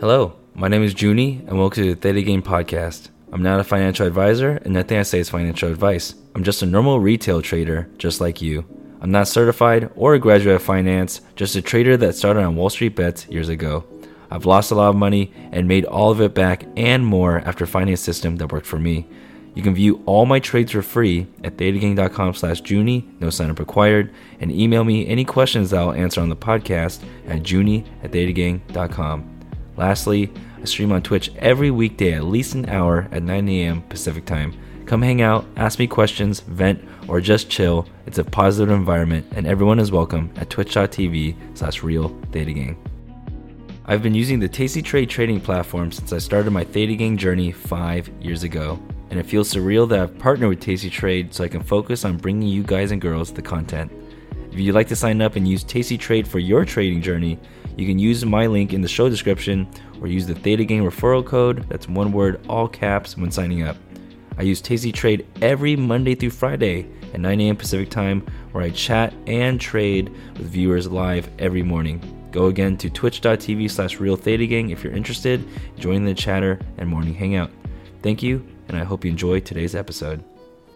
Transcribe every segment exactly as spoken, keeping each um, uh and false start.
Hello, my name is Junie, and welcome to the Theta Game Podcast. I'm not a financial advisor, and nothing I say is financial advice. I'm just a normal retail trader, just like you. I'm not certified or a graduate of finance, just a trader that started on Wall Street Bets years ago. I've lost a lot of money and made all of it back and more after finding a system that worked for me. You can view all my trades for free at thetagang.com slash Junie, no sign-up required, and email me any questions that I'll answer on the podcast at junie at thetagang dot com. Lastly, I stream on Twitch every weekday at least an hour at nine a.m. Pacific time. Come hang out, ask me questions, vent, or just chill. It's a positive environment, and everyone is welcome at twitch.tv slash real thetagang. I've been using the Tasty Trade trading platform since I started my Theta Gang journey five years ago, and it feels surreal that I've partnered with Tasty Trade so I can focus on bringing you guys and girls the content. If you'd like to sign up and use Tasty Trade for your trading journey, you can use my link in the show description or use the Theta Gang referral code, that's one word, all caps, when signing up. I use Tasty Trade every Monday through Friday at nine a.m. Pacific time, where I chat and trade with viewers live every morning. Go again to twitch.tv slash real thetagang if you're interested. Join the chatter and morning hangout. Thank you, and I hope you enjoy today's episode.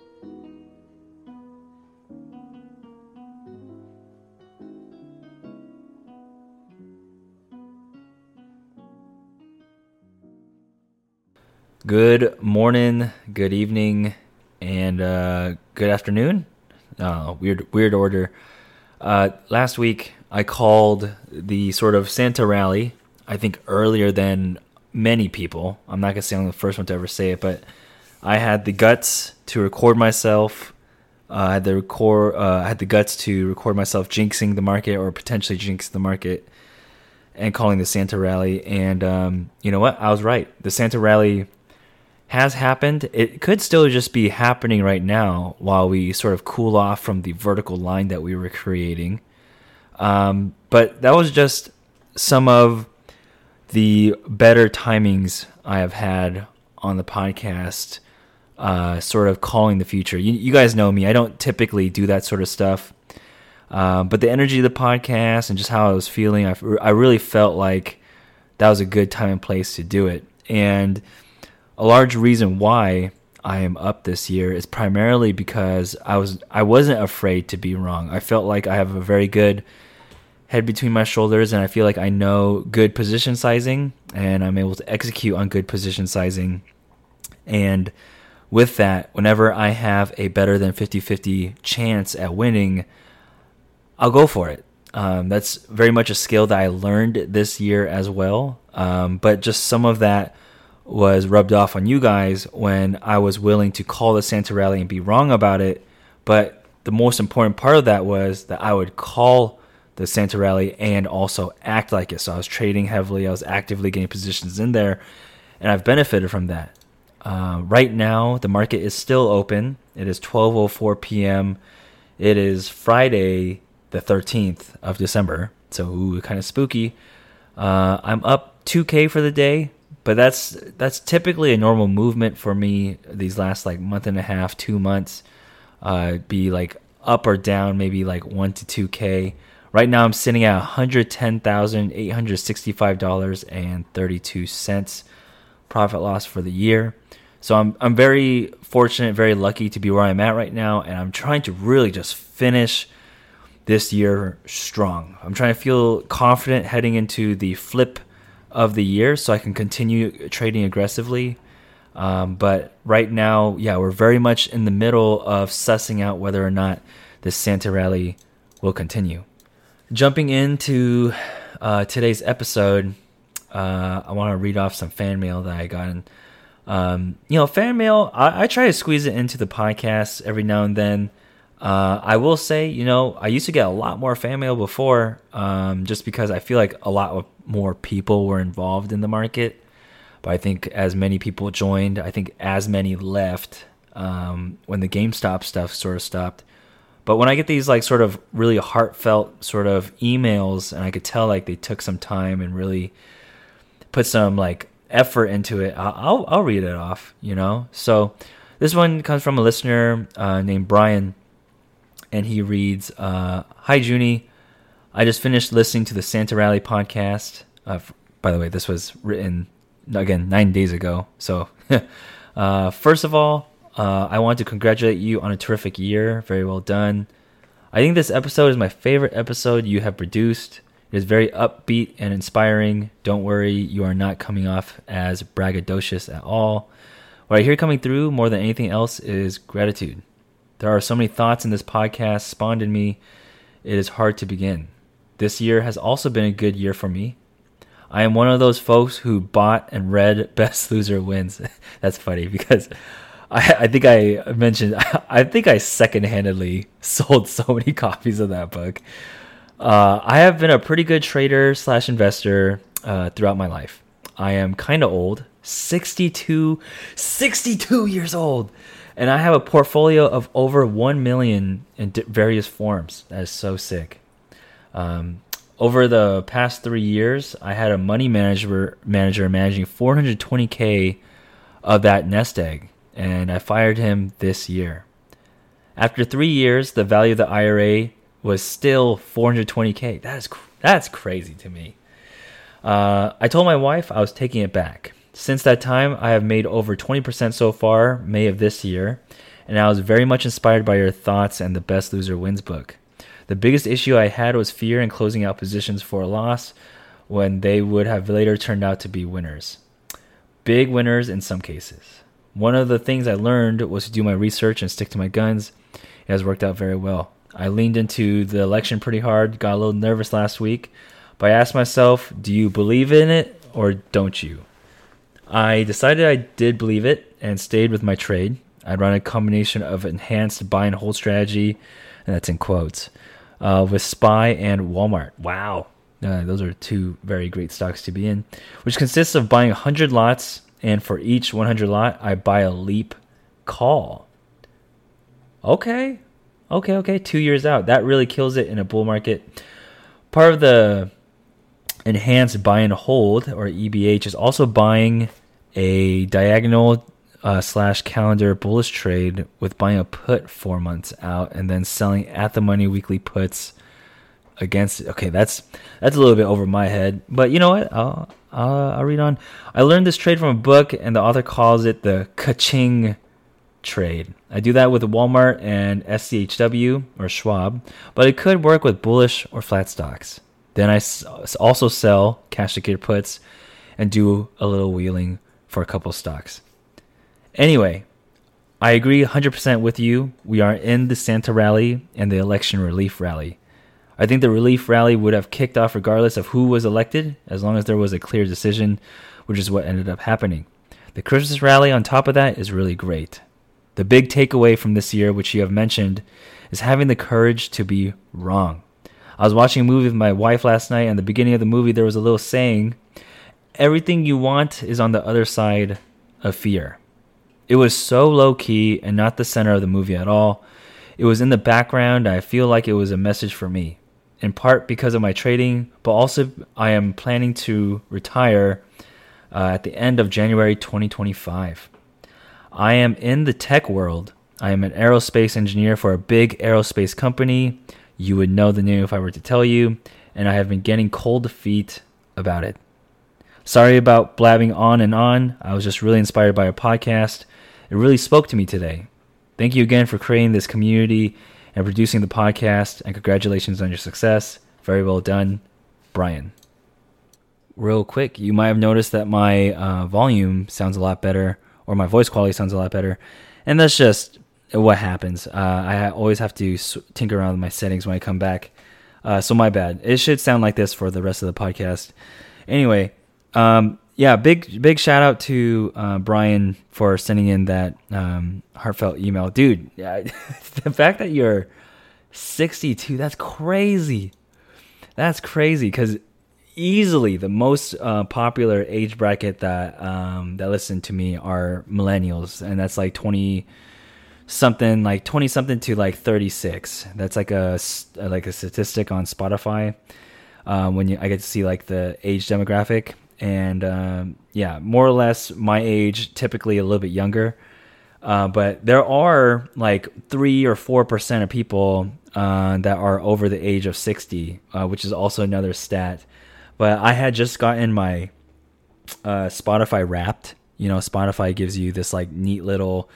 Good morning, good evening, and uh, good afternoon. Uh, weird, weird order. Uh, last week, I called the sort of Santa rally, I think earlier than many people. I'm not going to say I'm the first one to ever say it, but I had the guts to record myself. Uh, I had the record. Uh, I had the guts to record myself jinxing the market or potentially jinx the market and calling the Santa rally. And um, you know what? I was right. The Santa rally has happened. It could still just be happening right now while we sort of cool off from the vertical line that we were creating. Um, but that was just some of the better timings I have had on the podcast, uh, sort of calling the future. You, you guys know me. I don't typically do that sort of stuff. Um, but the energy of the podcast and just how I was feeling, I, I really felt like that was a good time and place to do it. And a large reason why I am up this year is primarily because I was I wasn't afraid to be wrong. I felt like I have a very good head between my shoulders, and I feel like I know good position sizing, and I'm able to execute on good position sizing. And with that, whenever I have a better than fifty-fifty chance at winning, I'll go for it. Um, that's very much a skill that I learned this year as well. Um, but just some of that was rubbed off on you guys when I was willing to call the Santa rally and be wrong about it. But the most important part of that was that I would call the Santa rally and also act like it. So I was trading heavily. I was actively getting positions in there, and I've benefited from that. Uh, right now, the market is still open. It is twelve oh four p.m. It is Friday, the thirteenth of December. So ooh, kind of spooky. Uh, I'm up two K for the day. But that's that's typically a normal movement for me these last like month and a half, two months. Uh, be like up or down, maybe like one to two K. Right now I'm sitting at one hundred ten thousand eight hundred sixty-five dollars and thirty-two cents profit loss for the year. So I'm I'm very fortunate, very lucky to be where I'm at right now, and I'm trying to really just finish this year strong. I'm trying to feel confident heading into the flip of the year so I can continue trading aggressively. Um, but right now, yeah, we're very much in the middle of sussing out whether or not this Santa rally will continue. Jumping into uh, today's episode, uh, I want to read off some fan mail that I got. And, um, you know, fan mail, I, I try to squeeze it into the podcast every now and then. Uh, I will say, you know, I used to get a lot more fan mail before, um, just because I feel like a lot of more people were involved in the market. But I think as many people joined, I think as many left um, when the GameStop stuff sort of stopped. But when I get these like sort of really heartfelt sort of emails, and I could tell like they took some time and really put some like effort into it, I'll I'll, I'll read it off, you know. So this one comes from a listener uh, named Brian. And he reads, uh, Hi, Junie. I just finished listening to the Santa Rally podcast. Uh, By the way, this was written, again, nine days ago. So, uh, first of all, uh, I want to congratulate you on a terrific year. Very well done. I think this episode is my favorite episode you have produced. It is very upbeat and inspiring. Don't worry, you are not coming off as braggadocious at all. What I hear coming through more than anything else is gratitude. There are so many thoughts in this podcast spawned in me, it is hard to begin. This year has also been a good year for me. I am one of those folks who bought and read Best Loser Wins. That's funny because I, I think I mentioned, I think I second-handedly sold so many copies of that book. Uh, I have been a pretty good trader slash investor uh, throughout my life. I am kind of old, sixty-two, sixty-two years old, and I have a portfolio of over one million in d- various forms. That is so sick. Um, over the past three years, I had a money manager manager managing four hundred twenty thousand of that nest egg, and I fired him this year. After three years, the value of the I R A was still four hundred twenty thousand. That is that's crazy to me. Uh, I told my wife I was taking it back. Since that time, I have made over twenty percent so far, May of this year, and I was very much inspired by your thoughts and the Best Loser Wins book. The biggest issue I had was fear in closing out positions for a loss when they would have later turned out to be winners. Big winners in some cases. One of the things I learned was to do my research and stick to my guns. It has worked out very well. I leaned into the election pretty hard, got a little nervous last week, but I asked myself, do you believe in it or don't you? I decided I did believe it and stayed with my trade. I run a combination of enhanced buy and hold strategy, and that's in quotes, uh, with S P Y and Walmart. Wow. Uh, those are two very great stocks to be in, which consists of buying one hundred lots, and for each one hundred lot, I buy a leap call. Okay. Okay, okay, two years out. That really kills it in a bull market. Part of the enhanced buy and hold, or E B H, is also buying a diagonal uh, slash calendar bullish trade with buying a put four months out and then selling at the money weekly puts against it. Okay, that's that's a little bit over my head, but you know what? I'll, I'll, I'll read on. I learned this trade from a book, and the author calls it the ka-ching trade. I do that with Walmart and S C H W or Schwab, but it could work with bullish or flat stocks. Then I also sell cash secured puts and do a little wheeling for a couple stocks. Anyway, I agree one hundred percent with you. We are in the Santa rally and the election relief rally. I think the relief rally would have kicked off regardless of who was elected, as long as there was a clear decision, which is what ended up happening. The Christmas rally on top of that is really great. The big takeaway from this year, which you have mentioned, is having the courage to be wrong. I was watching a movie with my wife last night, and at the beginning of the movie, there was a little saying, everything you want is on the other side of fear. It was so low-key and not the center of the movie at all. It was in the background. I feel like it was a message for me, in part because of my trading, but also I am planning to retire uh, at the end of January twenty twenty-five. I am in the tech world. I am an aerospace engineer for a big aerospace company. You would know the name if I were to tell you, and I have been getting cold feet about it. Sorry about blabbing on and on. I was just really inspired by a podcast. It really spoke to me today. Thank you again for creating this community and producing the podcast, and congratulations on your success. Very well done, Brian. Real quick, you might have noticed that my uh, volume sounds a lot better, or my voice quality sounds a lot better, and that's just what happens. Uh, I always have to tinker around with my settings when I come back, uh, so my bad. It should sound like this for the rest of the podcast. Anyway, um, yeah, big big shout out to uh, Brian for sending in that um, heartfelt email. Dude, yeah, the fact that you're sixty-two, that's crazy. That's crazy, because easily the most uh, popular age bracket that um, that listen to me are millennials, and that's like twenty something, like twenty something to like thirty-six. That's like a like a statistic on Spotify uh, when you I get to see like the age demographic, and um, yeah, more or less my age, typically a little bit younger. Uh, but there are like three or four percent of people uh, that are over the age of sixty, uh, which is also another stat. But I had just gotten my uh, Spotify Wrapped. You know, Spotify gives you this like neat little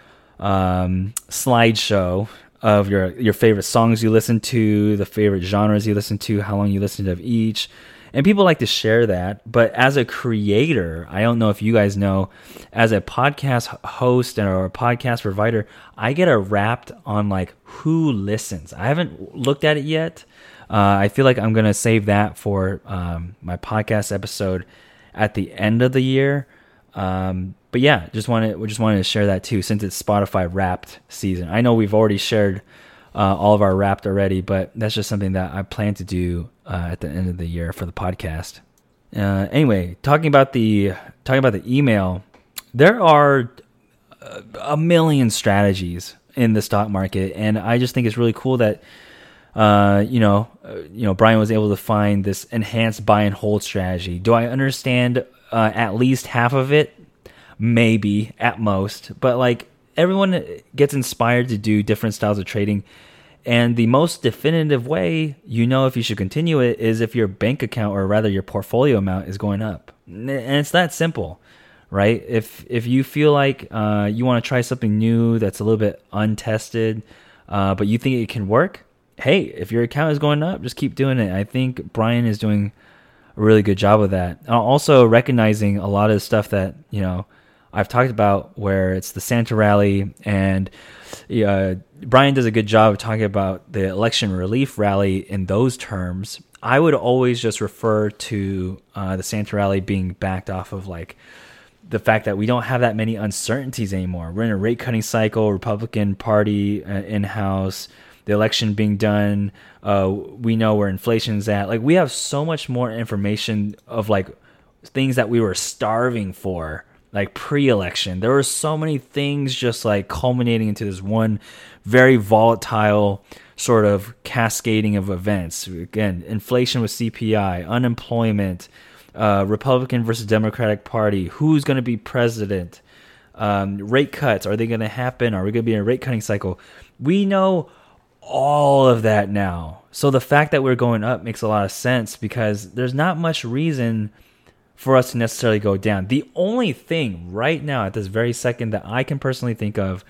um, slideshow of your your favorite songs you listen to, the favorite genres you listen to, how long you listen to each. And people like to share that. But as a creator, I don't know if you guys know, as a podcast host or a podcast provider, I get a Wrapped on like who listens. I haven't looked at it yet. Uh, I feel like I'm going to save that for um, my podcast episode at the end of the year. Um, but yeah, just wanted we just wanted to share that too, since it's Spotify Wrapped season. I know we've already shared uh, all of our Wrapped already, but that's just something that I plan to do uh, at the end of the year for the podcast. Uh, anyway, talking about the talking about the email, there are a million strategies in the stock market, and I just think it's really cool that uh, you know, uh, you know, Brian was able to find this enhanced buy and hold strategy. Do I understand uh, at least half of it? Maybe at most, but like everyone gets inspired to do different styles of trading. And the most definitive way you know if you should continue it is if your bank account, or rather your portfolio amount, is going up. And it's that simple, right? If if you feel like uh, you want to try something new that's a little bit untested, uh, but you think it can work, hey, if your account is going up, just keep doing it. I think Brian is doing a really good job of that. Also recognizing a lot of the stuff that, you know, I've talked about, where it's the Santa rally, and uh, Brian does a good job of talking about the election relief rally in those terms. I would always just refer to uh, the Santa rally being backed off of like the fact that we don't have that many uncertainties anymore. We're in a rate cutting cycle, Republican Party uh, in-house, the election being done. Uh, we know where inflation's at. Like, we have so much more information of like things that we were starving for. Like pre-election, there were so many things just like culminating into this one very volatile sort of cascading of events. Again, inflation with C P I, unemployment, uh, Republican versus Democratic Party, who's going to be president, um, rate cuts, are they going to happen? Are we going to be in a rate cutting cycle? We know all of that now. So the fact that we're going up makes a lot of sense, because there's not much reason for us to necessarily go down. The only thing right now at this very second that I can personally think of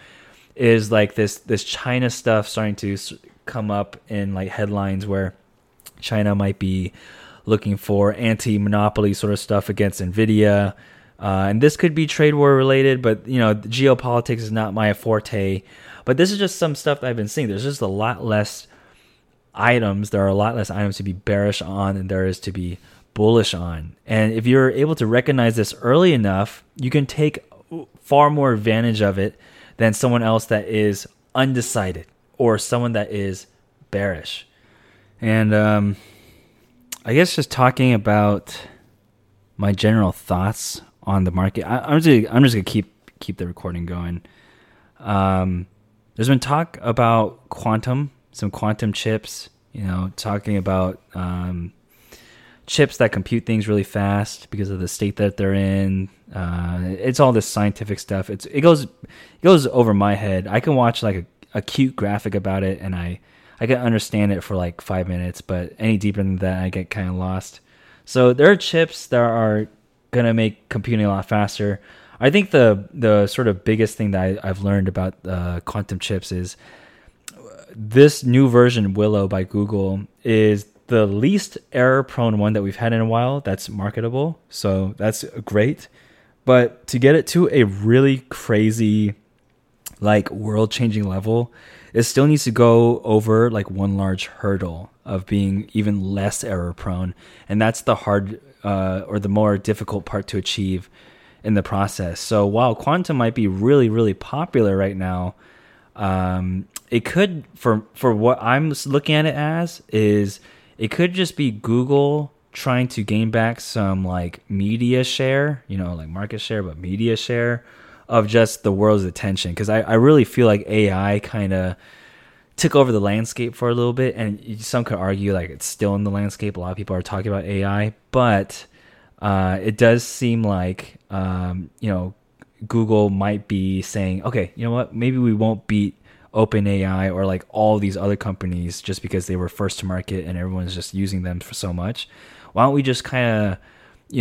is like this this China stuff starting to come up in like headlines, where China might be looking for anti-monopoly sort of stuff against Nvidia. Uh, and this could be trade war related, but you know, geopolitics is not my forte. But this is just some stuff that I've been seeing. There's just a lot less items. There are a lot less items to be bearish on than there is to be bullish on. And if you're able to recognize this early enough, you can take far more advantage of it than someone else that is undecided or someone that is bearish. And um, I guess just talking about my general thoughts on the market, I, I'm just gonna, I'm just gonna keep keep the recording going. Um, there's been talk about quantum, some quantum chips. You know, talking about um, chips that compute things really fast because of the state that they're in. Uh, it's all this scientific stuff. It's it goes it goes over my head. I can watch like a, a cute graphic about it, and I I can understand it for like five minutes. But any deeper than that, I get kind of lost. So there are chips that are gonna make computing a lot faster. I think the the sort of biggest thing that I, I've learned about uh, quantum chips is this new version, Willow by Google, is the least error-prone one that we've had in a while that's marketable. So that's great. But to get it to a really crazy, like world-changing level, it still needs to go over like one large hurdle of being even less error-prone. And that's the hard uh, or the more difficult part to achieve in the process. So while quantum might be really, really popular right now, um, it could, for for what I'm looking at it as, is it could just be Google trying to gain back some like media share, you know, like market share, but media share of just the world's attention. Because I, I really feel like A I kind of took over the landscape for a little bit, and some could argue like it's still in the landscape. A lot of people are talking about A I, but uh, it does seem like um, you know, Google might be saying, okay, you know what, maybe we won't beat OpenAI or like all these other companies just because they were first to market and everyone's just using them for so much. Why don't we just kind of, you know,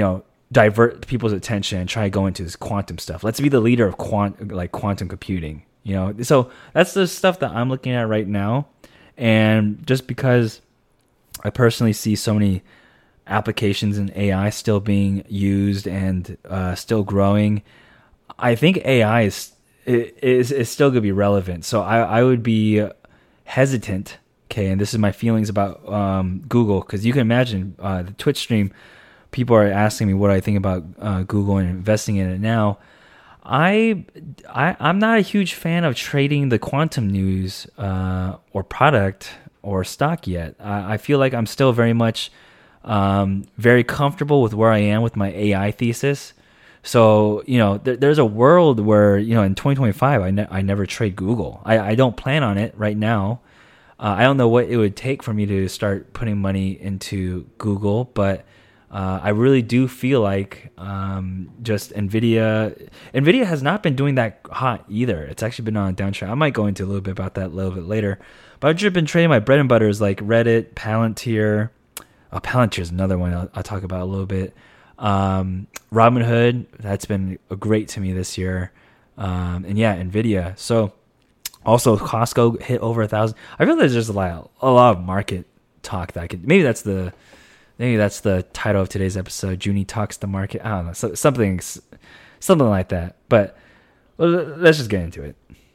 divert people's attention and try to go into this quantum stuff. Let's be the leader of quant like quantum computing, you know? So that's the stuff that I'm looking at right now. And just because I personally see so many applications in A I still being used and uh, still growing, I think A I is is, is still going to be relevant. So I, I would be hesitant, okay, and this is my feelings about um, Google, because you can imagine uh, the Twitch stream, people are asking me what I think about uh, Google and investing in it now. I, I, I'm not a huge fan of trading the quantum news uh, or product or stock yet. I, I feel like I'm still very much um, very comfortable with where I am with my A I thesis. So, you know, there, there's a world where, you know, in twenty twenty-five, I, ne- I never trade Google. I, I don't plan on it right now. Uh, I don't know what it would take for me to start putting money into Google, but uh, I really do feel like um, just NVIDIA, NVIDIA has not been doing that hot either. It's actually been on a downtrend. I might go into a little bit about that a little bit later, but I've just been trading my bread and butters like Reddit, Palantir. Oh, Palantir is another one I'll, I'll talk about a little bit. Um, Robinhood, that's been great to me this year. Um, and yeah, NVIDIA. So also Costco hit over a thousand. I feel like there's just a lot, a lot of market talk that I could, maybe that's the, maybe that's the title of today's episode. Junie talks the market. I don't know. So, something, something like that, but let's just get into it.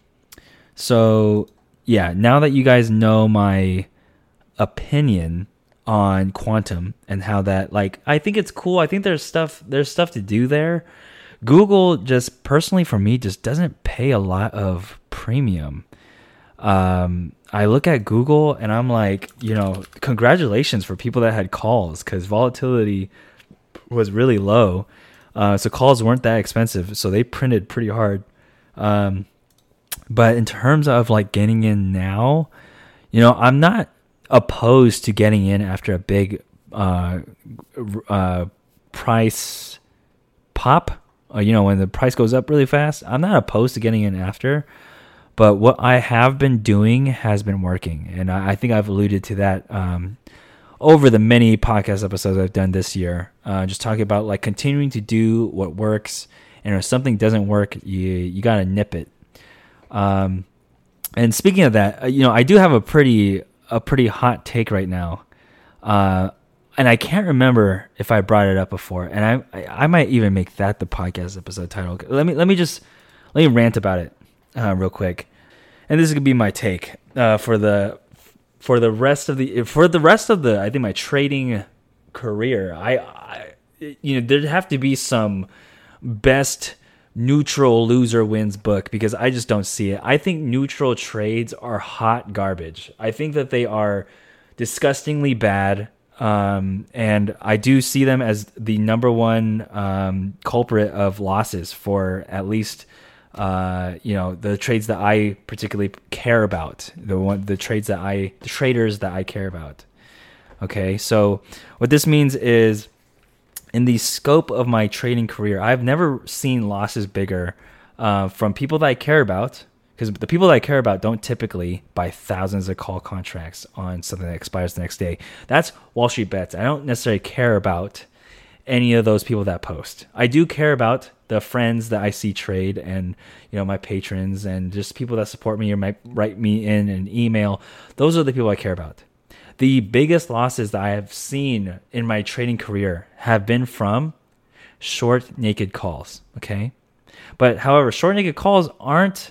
So yeah, now that you guys know my opinion on quantum and how that, like, I think it's cool. I think there's stuff there's stuff to do there. Google just personally for me just doesn't pay a lot of premium. Um, I look at Google and I'm like, you know, congratulations for people that had calls because volatility was really low. Uh, so calls weren't that expensive. So they printed pretty hard. Um, but in terms of like getting in now, you know, I'm not opposed to getting in after a big uh, uh, price pop, uh, you know, when the price goes up really fast. I'm not opposed to getting in after, but what I have been doing has been working, and I, I think I've alluded to that um, over the many podcast episodes I've done this year. Uh, just talking about like continuing to do what works, and if something doesn't work, you you gotta nip it. Um, and speaking of that, you know, I do have a pretty a pretty hot take right now. Uh, and I can't remember if I brought it up before, and I, I, I might even make that the podcast episode title. Let me, let me just, let me rant about it, uh, real quick. And this is gonna be my take, uh, for the, for the rest of the, for the rest of the, I think my trading career, I, I you know, there'd have to be some best neutral loser wins book because I just don't see it. I think neutral trades are hot garbage. I think that they are disgustingly bad. Um, and I do see them as the number one um, culprit of losses for at least, uh, you know, the trades that I particularly care about, the one, the trades that I, the traders that I care about. Okay. So what this means is, in the scope of my trading career, I've never seen losses bigger uh, from people that I care about, because the people that I care about don't typically buy thousands of call contracts on something that expires the next day. That's Wall Street Bets. I don't necessarily care about any of those people that post. I do care about the friends that I see trade and, you know, my patrons and just people that support me or might write me in an email. Those are the people I care about. The biggest losses that I have seen in my trading career have been from short naked calls, okay? But however, short naked calls aren't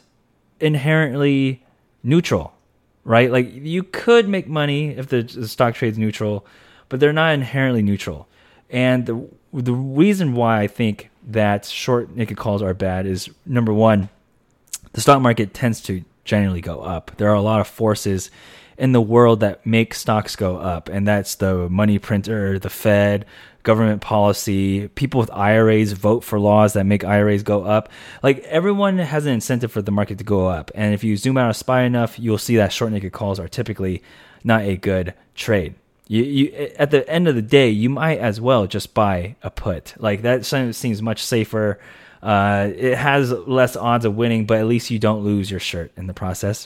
inherently neutral, right? Like you could make money if the, the stock trades neutral, but they're not inherently neutral. And the the reason why I think that short naked calls are bad is, number one, the stock market tends to generally go up. There are a lot of forces in the world that make stocks go up, and that's the money printer, the Fed, government policy, people with I R As vote for laws that make I R As go up. Like everyone has an incentive for the market to go up, and if you zoom out a spy enough, you'll see that short naked calls are typically not a good trade. You, you at the end of the day, you might as well just buy a put. Like that seems much safer. Uh, it has less odds of winning, but at least you don't lose your shirt in the process.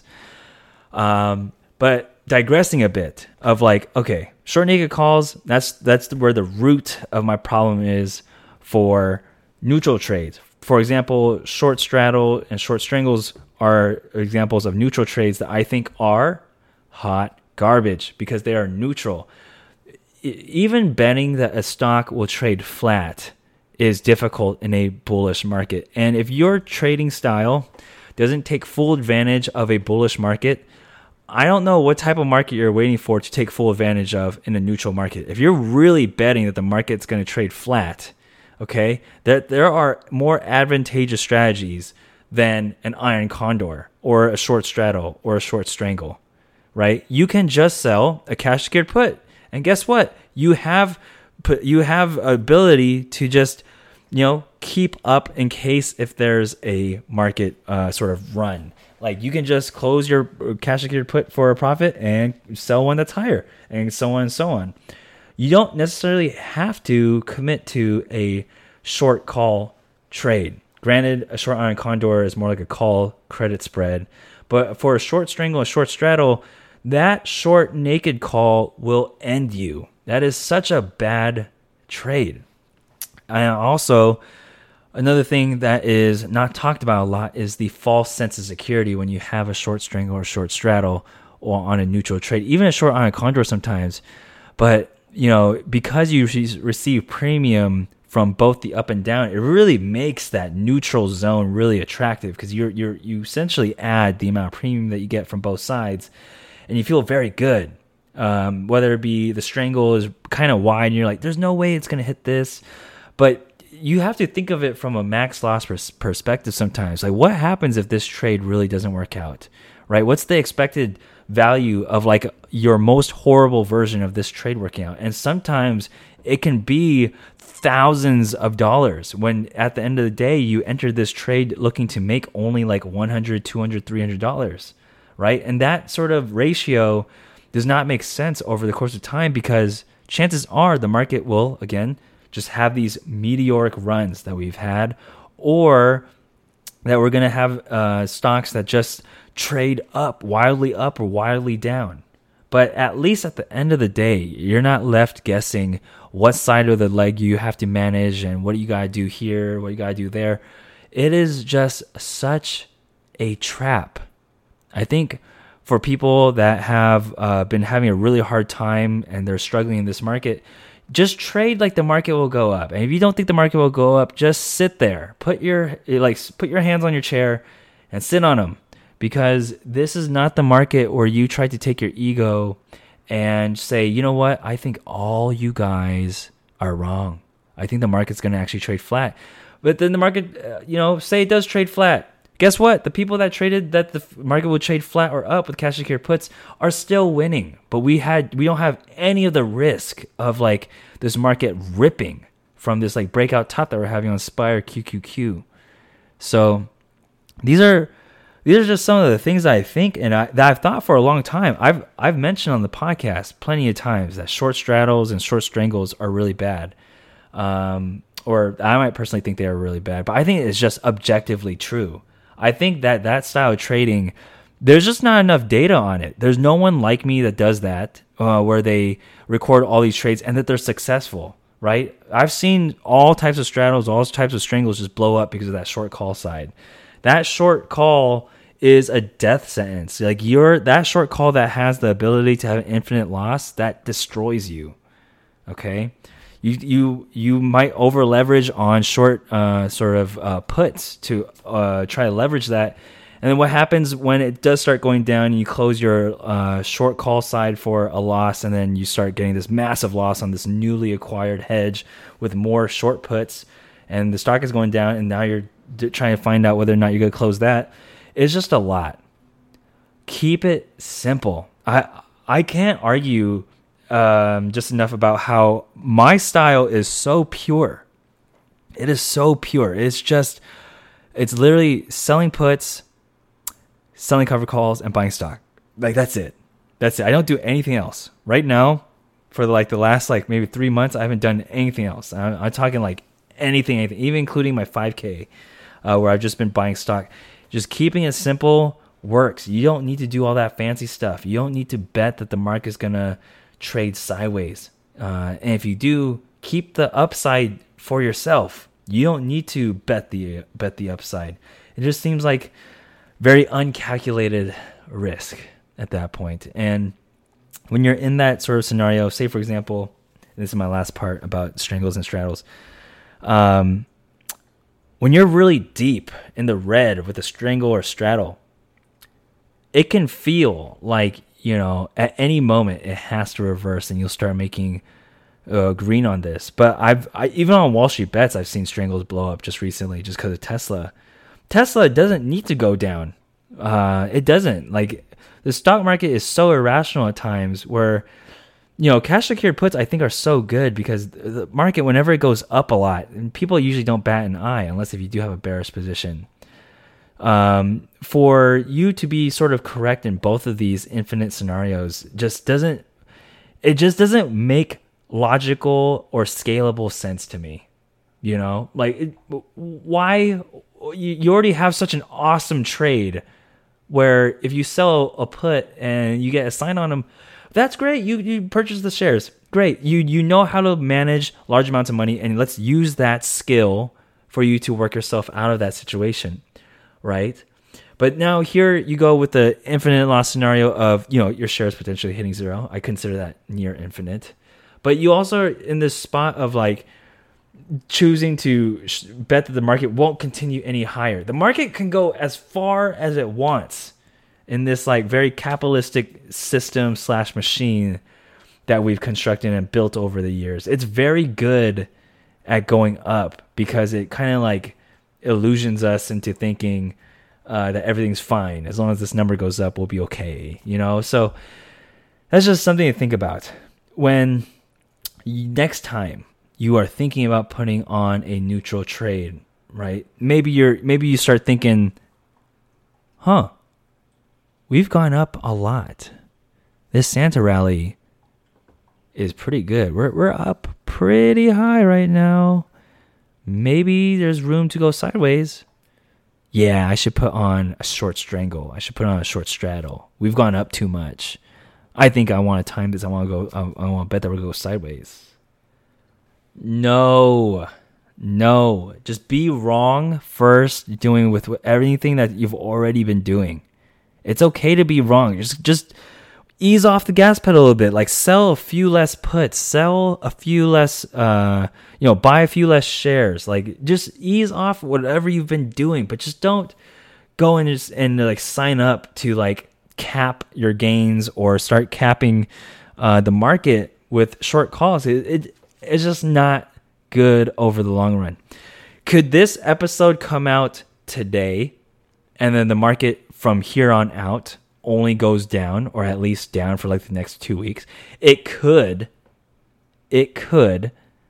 Um, But digressing a bit of like, okay, short naked calls, that's that's where the root of my problem is for neutral trades. For example, short straddle and short strangles are examples of neutral trades that I think are hot garbage because they are neutral. Even betting that a stock will trade flat is difficult in a bullish market. And if your trading style doesn't take full advantage of a bullish market, I don't know what type of market you're waiting for to take full advantage of in a neutral market. If you're really betting that the market's going to trade flat, okay, there, there are more advantageous strategies than an iron condor or a short straddle or a short strangle, right? You can just sell a cash secured put. And guess what? You have put, you have ability to just, you know, keep up in case if there's a market uh, sort of run. Like you can just close your cash secured put for a profit and sell one that's higher and so on and so on. You don't necessarily have to commit to a short call trade. Granted, a short iron condor is more like a call credit spread. But for a short strangle, a short straddle, that short naked call will end you. That is such a bad trade. And also, another thing that is not talked about a lot is the false sense of security when you have a short strangle or short straddle or on a neutral trade, even a short iron condor sometimes. But, you know, because you receive premium from both the up and down, it really makes that neutral zone really attractive because you're you're you essentially add the amount of premium that you get from both sides, and you feel very good. Um, whether it be the strangle is kind of wide, and you're like, "There's no way it's going to hit this," but you have to think of it from a max loss pers- perspective. Sometimes, like, what happens if this trade really doesn't work out? Right? What's the expected value of like your most horrible version of this trade working out? And sometimes it can be thousands of dollars when at the end of the day you enter this trade looking to make only like one hundred, two hundred, three hundred dollars, right? And that sort of ratio does not make sense over the course of time because chances are the market will again just have these meteoric runs that we've had, or that we're going to have uh, stocks that just trade up, wildly up or wildly down. But at least at the end of the day, you're not left guessing what side of the leg you have to manage and what you got to do here, what you got to do there. It is just such a trap. I think for people that have uh, been having a really hard time and they're struggling in this market, just trade like the market will go up. And if you don't think the market will go up, just sit there. Put your like put your hands on your chair and sit on them. Because this is not the market where you try to take your ego and say, you know what, I think all you guys are wrong. I think the market's going to actually trade flat. But then the market, uh, you know, say it does trade flat. Guess what? The people that traded that the market would trade flat or up with cash secured puts are still winning. But we had we don't have any of the risk of like this market ripping from this like breakout top that we're having on Spire Q Q Q. So these are These are just some of the things I think and I, that I've thought for a long time. I've I've mentioned on the podcast plenty of times that short straddles and short strangles are really bad, um, or I might personally think they are really bad. But I think it's just objectively true. I think that that style of trading, there's just not enough data on it. There's no one like me that does that, uh, where they record all these trades and that they're successful. Right? I've seen all types of straddles, all types of strangles just blow up because of that short call side. That short call is a death sentence. Like you're that short call that has the ability to have an infinite loss, that destroys you. Okay, you you you might over leverage on short uh, sort of uh, puts to uh, try to leverage that, and then what happens when it does start going down? And you close your uh, short call side for a loss, and then you start getting this massive loss on this newly acquired hedge with more short puts, and the stock is going down, and now you're d- trying to find out whether or not you're going to close that. It's just a lot. Keep it simple. I I can't argue um, just enough about how my style is so pure. It is so pure. It's just, it's literally selling puts, selling cover calls, and buying stock. Like that's it. That's it. I don't do anything else. Right now, for like the last like maybe three months, I haven't done anything else. I'm, I'm talking like anything, anything, even including my five K, uh, where I've just been buying stock. Just keeping it simple works. You don't need to do all that fancy stuff. You don't need to bet that the market's going to trade sideways. Uh, and if you do, keep the upside for yourself. You don't need to bet the bet the upside. It just seems like very uncalculated risk at that point. And when you're in that sort of scenario, say for example, and this is my last part about strangles and straddles. Um, when you're really deep in the red with a strangle or straddle, it can feel like, you know, at any moment it has to reverse and you'll start making uh, green on this. But I've I, even on Wall Street Bets, I've seen strangles blow up just recently just because of Tesla. Tesla doesn't need to go down. Uh, it doesn't. Like, the stock market is so irrational at times where, you know, cash secured puts I think are so good because the market, whenever it goes up a lot, and people usually don't bat an eye unless if you do have a bearish position. Um, for you to be sort of correct in both of these infinite scenarios just doesn't, it just doesn't make logical or scalable sense to me. You know, like, it, why you, you already have such an awesome trade where if you sell a put and you get a sign on them, that's great. You you purchase the shares. Great. You you know how to manage large amounts of money, and let's use that skill for you to work yourself out of that situation, right? But now here you go with the infinite loss scenario of, you know, your shares potentially hitting zero. I consider that near infinite. But you also are in this spot of like choosing to bet that the market won't continue any higher. The market can go as far as it wants in this like very capitalistic system slash machine that we've constructed and built over the years. It's very good at going up because it kind of like illusions us into thinking uh, that everything's fine. As long as this number goes up, we'll be okay. You know, so that's just something to think about. When you, next time you are thinking about putting on a neutral trade, right? Maybe you're maybe you start thinking, huh, we've gone up a lot. This Santa rally is pretty good. We're we're up pretty high right now. Maybe there's room to go sideways. Yeah, I should put on a short strangle. I should put on a short straddle. We've gone up too much. I think I want to time this. I want to go. I, I want to bet that we're going to go sideways. No, no. Just be wrong first, doing with everything that you've already been doing. It's okay to be wrong. Just, just ease off the gas pedal a little bit. Like, sell a few less puts, sell a few less, uh, you know, buy a few less shares. Like, just ease off whatever you've been doing, but just don't go and just and like sign up to like cap your gains or start capping uh, the market with short calls. It, it it's just not good over the long run. Could this episode come out today, and then the market from here on out only goes down, or at least down for like the next two weeks? It could. It could.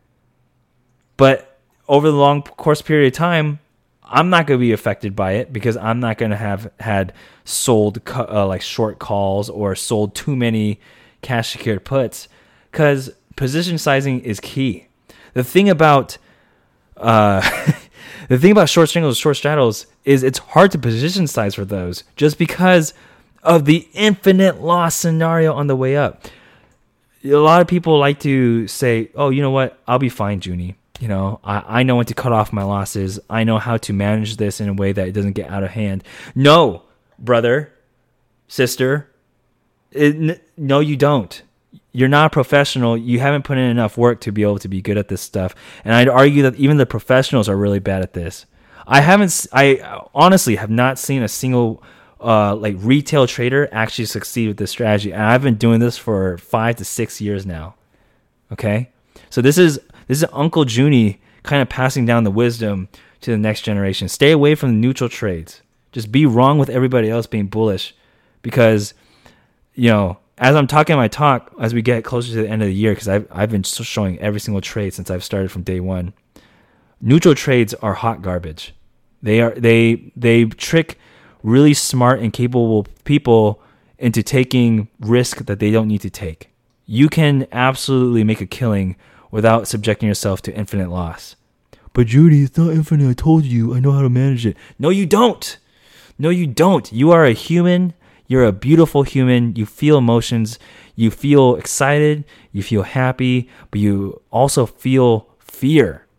But over the long course period of time, I'm not going to be affected by it because I'm not going to have had sold uh, like short calls or sold too many cash secured puts, because position sizing is key. The thing about uh, the thing about short strangles, short straddles is it's hard to position size for those just because of the infinite loss scenario on the way up. A lot of people like to say, "Oh, you know what? I'll be fine, Junie. You know, I, I know when to cut off my losses. I know how to manage this in a way that it doesn't get out of hand." No, brother, sister, it, no, you don't. You're not a professional. You haven't put in enough work to be able to be good at this stuff. And I'd argue that even the professionals are really bad at this. I haven't, I honestly have not seen a single uh, like retail trader actually succeed with this strategy. And I've been doing this for five to six years now. Okay. So this is, this is Uncle Junie kind of passing down the wisdom to the next generation. Stay away from the neutral trades. Just be wrong with everybody else being bullish, because, you know, as I'm talking my talk, as we get closer to the end of the year, because I've, I've been showing every single trade since I've started from day one, neutral trades are hot garbage. They are they they trick really smart and capable people into taking risk that they don't need to take. You can absolutely make a killing without subjecting yourself to infinite loss. But Judy, it's not infinite. I told you. I know how to manage it. No, you don't. No, you don't. You are a human. You're a beautiful human. You feel emotions. You feel excited. You feel happy. But you also feel fear.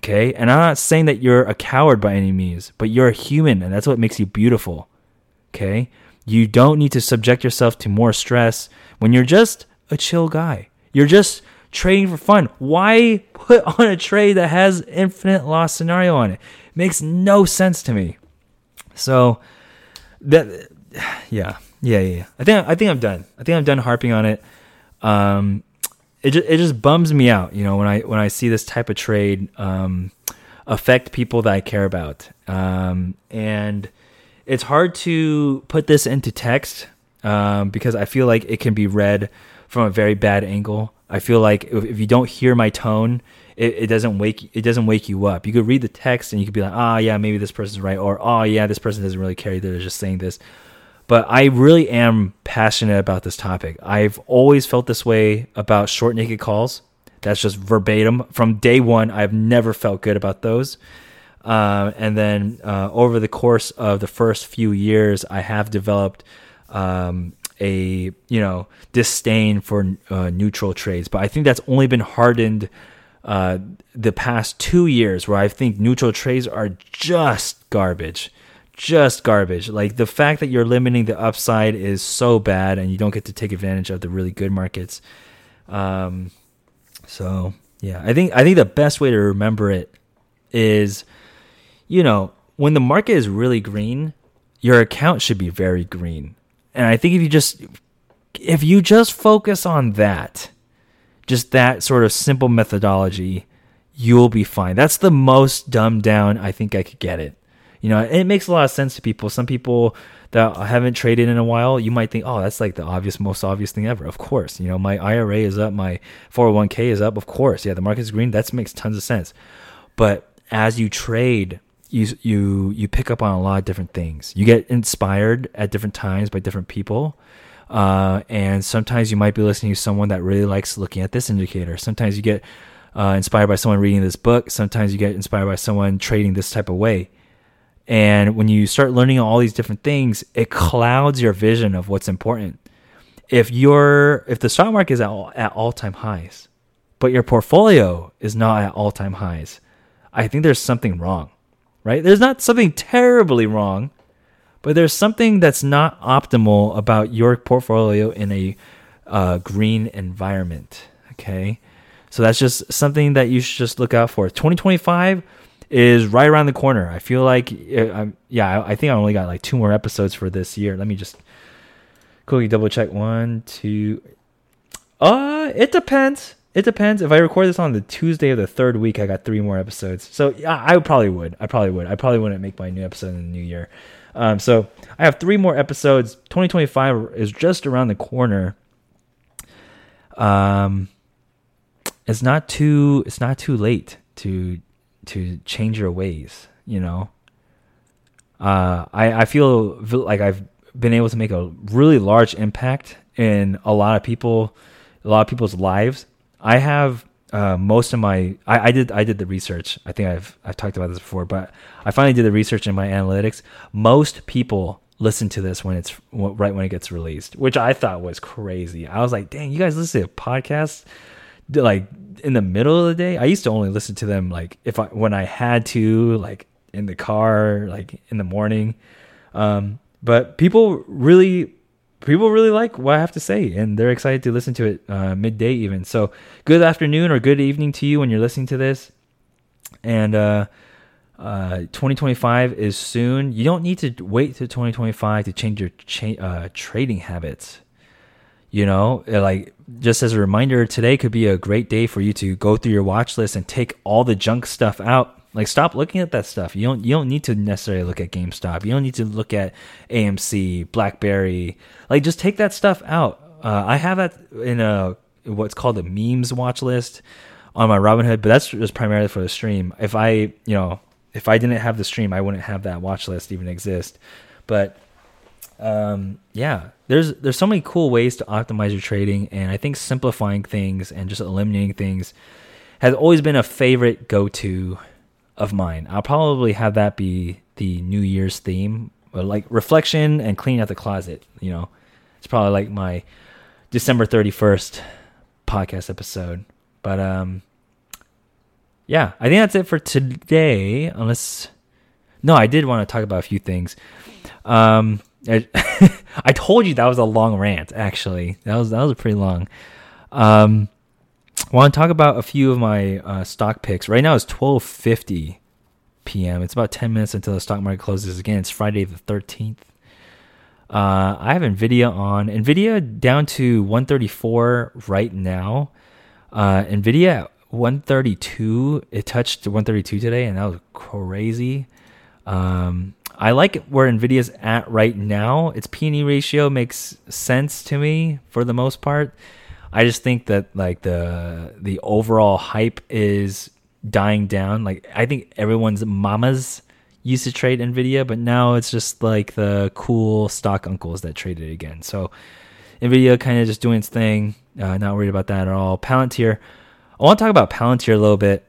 Okay? And I'm not saying that you're a coward by any means, but you're a human, and that's what makes you beautiful. Okay? You don't need to subject yourself to more stress when you're just a chill guy. You're just trading for fun. Why put on a trade that has infinite loss scenario on it? It makes no sense to me. So that, yeah, yeah, yeah. I think I think I'm done. I think I'm done harping on it. Um, it just, it just bums me out, you know, when I when I see this type of trade um, affect people that I care about, um, and it's hard to put this into text um, because I feel like it can be read from a very bad angle. I feel like if, if you don't hear my tone, it, it doesn't wake it doesn't wake you up. You could read the text and you could be like, ah, oh, yeah, maybe this person's right, or oh yeah, this person doesn't really care. They're just saying this. But I really am passionate about this topic. I've always felt this way about short naked calls. That's just verbatim. From day one, I've never felt good about those. Uh, and then uh, over the course of the first few years, I have developed um, a you know disdain for uh, neutral trades. But I think that's only been hardened uh, the past two years, where I think neutral trades are just garbage. Just garbage. Like the fact that you're limiting the upside is so bad, and you don't get to take advantage of the really good markets. Um, so yeah, I think I think the best way to remember it is, you know, when the market is really green, your account should be very green. And I think if you just if you just focus on that, just that sort of simple methodology, you'll be fine. That's the most dumbed down I think I could get it. You know, it makes a lot of sense to people. Some people that haven't traded in a while, you might think, oh, that's like the obvious, most obvious thing ever. Of course, you know, my I R A is up, my four oh one k is up. Of course, yeah, the market's green. That makes tons of sense. But as you trade, you you you pick up on a lot of different things. You get inspired at different times by different people. Uh, and sometimes you might be listening to someone that really likes looking at this indicator. Sometimes you get uh, inspired by someone reading this book. Sometimes you get inspired by someone trading this type of way. And when you start learning all these different things, it clouds your vision of what's important. If you're, if the stock market is at, all, at all-time highs, but your portfolio is not at all-time highs, I think there's something wrong, right? There's not something terribly wrong, but there's something that's not optimal about your portfolio in a uh, green environment, okay? So that's just something that you should just look out for. twenty twenty-five is right around the corner. I feel like, uh, yeah, I think I only got like two more episodes for this year. Let me just quickly double check. One, two. Uh, it depends. It depends. If I record this on the Tuesday of the third week, I got three more episodes. So yeah, I probably would. I probably would. I probably wouldn't make my new episode in the new year. Um, so I have three more episodes. twenty twenty-five is just around the corner. Um, it's not too. It's not too late to. to change your ways, you know. Uh, I, I feel like I've been able to make a really large impact in a lot of people, a lot of people's lives. I have uh, most of my, I, I did I did the research. I think I've I've talked about this before, but I finally did the research in my analytics. Most people listen to this when it's right when it gets released, which I thought was crazy. I was like, dang, you guys listen to podcasts like in the middle of the day? I used to only listen to them like if I when I had to, like in the car, like in the morning. Um, but people really, people really like what I have to say, and they're excited to listen to it uh, midday even. So good afternoon or good evening to you when you're listening to this. And uh, uh, twenty twenty-five is soon. You don't need to wait till twenty twenty-five to change your cha- uh, trading habits. You know, like just as a reminder, today could be a great day for you to go through your watch list and take all the junk stuff out. Like, stop looking at that stuff. You don't you don't need to necessarily look at GameStop. You don't need to look at A M C, BlackBerry. Like, just take that stuff out. Uh, I have that in a what's called a memes watch list on my Robinhood, but that's just primarily for the stream. If I, you know, if I didn't have the stream, I wouldn't have that watch list even exist. But um, yeah, there's there's so many cool ways to optimize your trading, and I think simplifying things and just eliminating things has always been a favorite go-to of mine. I'll probably have that be the New Year's theme, like reflection and clean out the closet. You know, it's probably like my December thirty-first podcast episode. But um, yeah, I think that's it for today. Unless, no, I did want to talk about a few things. Um, I, I told you that was a long rant. Actually, that was that was pretty long. Um, I want to talk about a few of my uh, stock picks. Right now it's twelve fifty p.m. It's about ten minutes until the stock market closes again. It's Friday the thirteenth. Uh, I have NVIDIA on. NVIDIA down to one thirty-four right now. Uh, NVIDIA at one thirty-two. It touched one thirty-two today, and that was crazy. Um, I like where NVIDIA's at right now. Its P and E ratio makes sense to me for the most part. I just think that like the the overall hype is dying down. Like I think everyone's mamas used to trade NVIDIA, but now it's just like the cool stock uncles that trade it again. So NVIDIA kind of just doing its thing. Uh, not worried about that at all. Palantir. I want to talk about Palantir a little bit.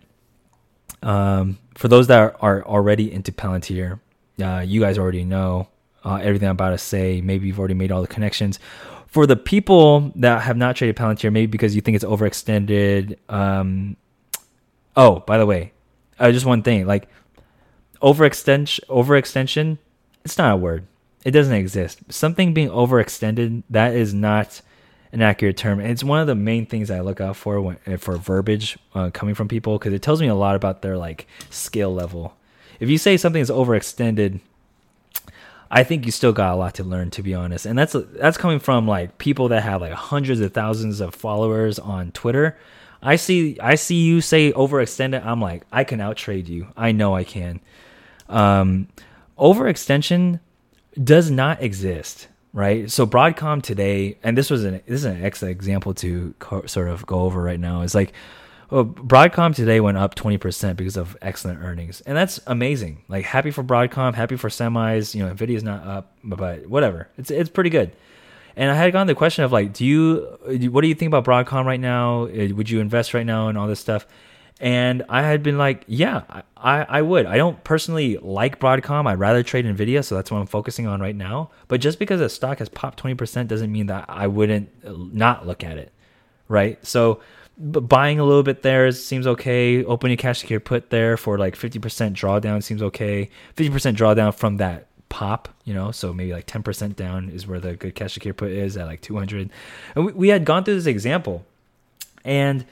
Um, for those that are, are already into Palantir, uh, you guys already know uh, everything I'm about to say. Maybe you've already made all the connections. For the people that have not traded Palantir, maybe because you think it's overextended. Um, oh, by the way, uh, just one thing. Like overextension, overextension, it's not a word. It doesn't exist. Something being overextended, that is not an accurate term. And it's one of the main things I look out for when, for verbiage uh, coming from people, because it tells me a lot about their like skill level. If you say something is overextended, I think you still got a lot to learn, to be honest. And that's that's coming from like people that have like hundreds of thousands of followers on Twitter. I see I see you say overextended. I'm like, I can outtrade you. I know I can. Um, overextension does not exist, right? So Broadcom today, and this was an this is an excellent example to co- sort of go over right now. Is like, well, Broadcom today went up twenty percent because of excellent earnings, and that's amazing. Like, happy for Broadcom, happy for semis. You know, Nvidia's not up, but whatever. It's it's pretty good. And I had gotten the question of like, do you, what do you think about Broadcom right now? Would you invest right now and all this stuff? And I had been like, yeah, I, I would. I don't personally like Broadcom. I'd rather trade NVIDIA, so that's what I'm focusing on right now. But just because a stock has popped twenty percent doesn't mean that I wouldn't not look at it, right? So buying a little bit there seems okay. Opening cash secure put there for like fifty percent drawdown seems okay. fifty percent drawdown from that pop, you know, so maybe like ten percent down is where the good cash secure put is at like two hundred. And we, we had gone through this example, and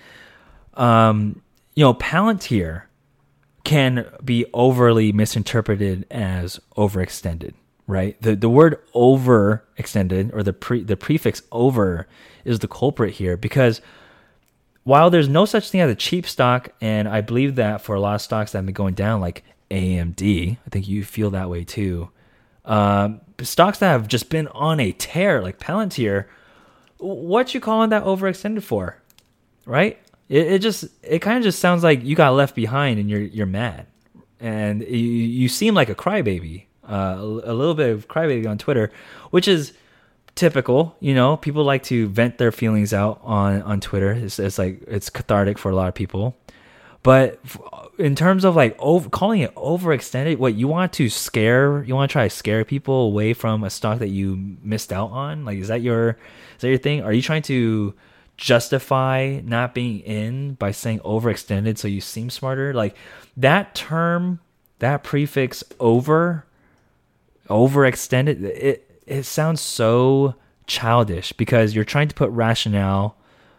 um, you know, Palantir can be overly misinterpreted as overextended, right? The the word overextended, or the pre the prefix over, is the culprit here, because while there's no such thing as a cheap stock, and I believe that for a lot of stocks that have been going down, like A M D, I think you feel that way too. Um, stocks that have just been on a tear, like Palantir, what you calling that overextended for, right? It, it just it kind of just sounds like you got left behind and you're you're mad, and you you seem like a crybaby, uh, a, a little bit of crybaby on Twitter, which is typical. You know, people like to vent their feelings out on on Twitter. It's, it's like it's cathartic for a lot of people. But in terms of like over, calling it overextended, what you want to scare, you want to try to scare people away from a stock that you missed out on? Like, is that your is that your thing? Are you trying to justify not being in by saying overextended so you seem smarter? Like that term, that prefix over, overextended, it it sounds so childish, because you're trying to put rationale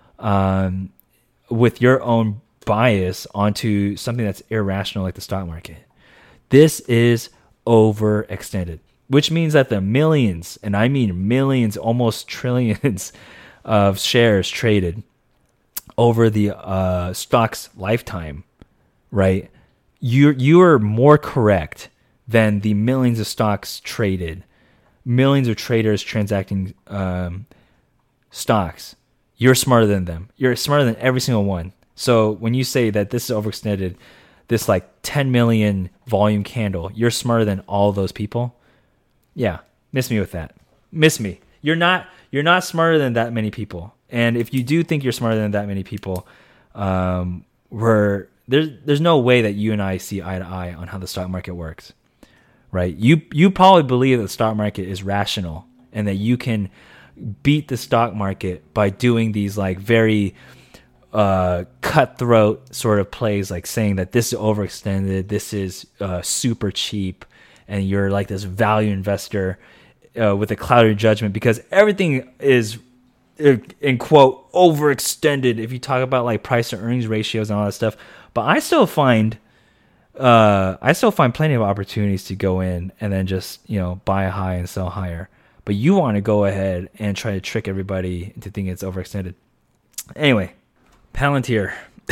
um, with your own bias onto something that's irrational, like the stock market. This is overextended, which means that the millions, and I mean millions, almost trillions of shares traded over the uh, stock's lifetime, right? You you are more correct than the millions of stocks traded, millions of traders transacting um, stocks. You're smarter than them. You're smarter than every single one. So when you say that this is overextended, this like ten million volume candle, you're smarter than all those people. Yeah, miss me with that. Miss me. You're not. You're not smarter than that many people. And if you do think you're smarter than that many people, um, we're there's there's no way that you and I see eye to eye on how the stock market works, right? You you probably believe that the stock market is rational and that you can beat the stock market by doing these like very uh, cutthroat sort of plays, like saying that this is overextended, this is uh, super cheap, and you're like this value investor uh, with a clouded judgment because everything is, in quote, overextended if you talk about like price to earnings ratios and all that stuff. But I still find uh, I still find plenty of opportunities to go in and then just, you know, buy high and sell higher. But you want to go ahead and try to trick everybody into thinking it's overextended. Anyway, Palantir.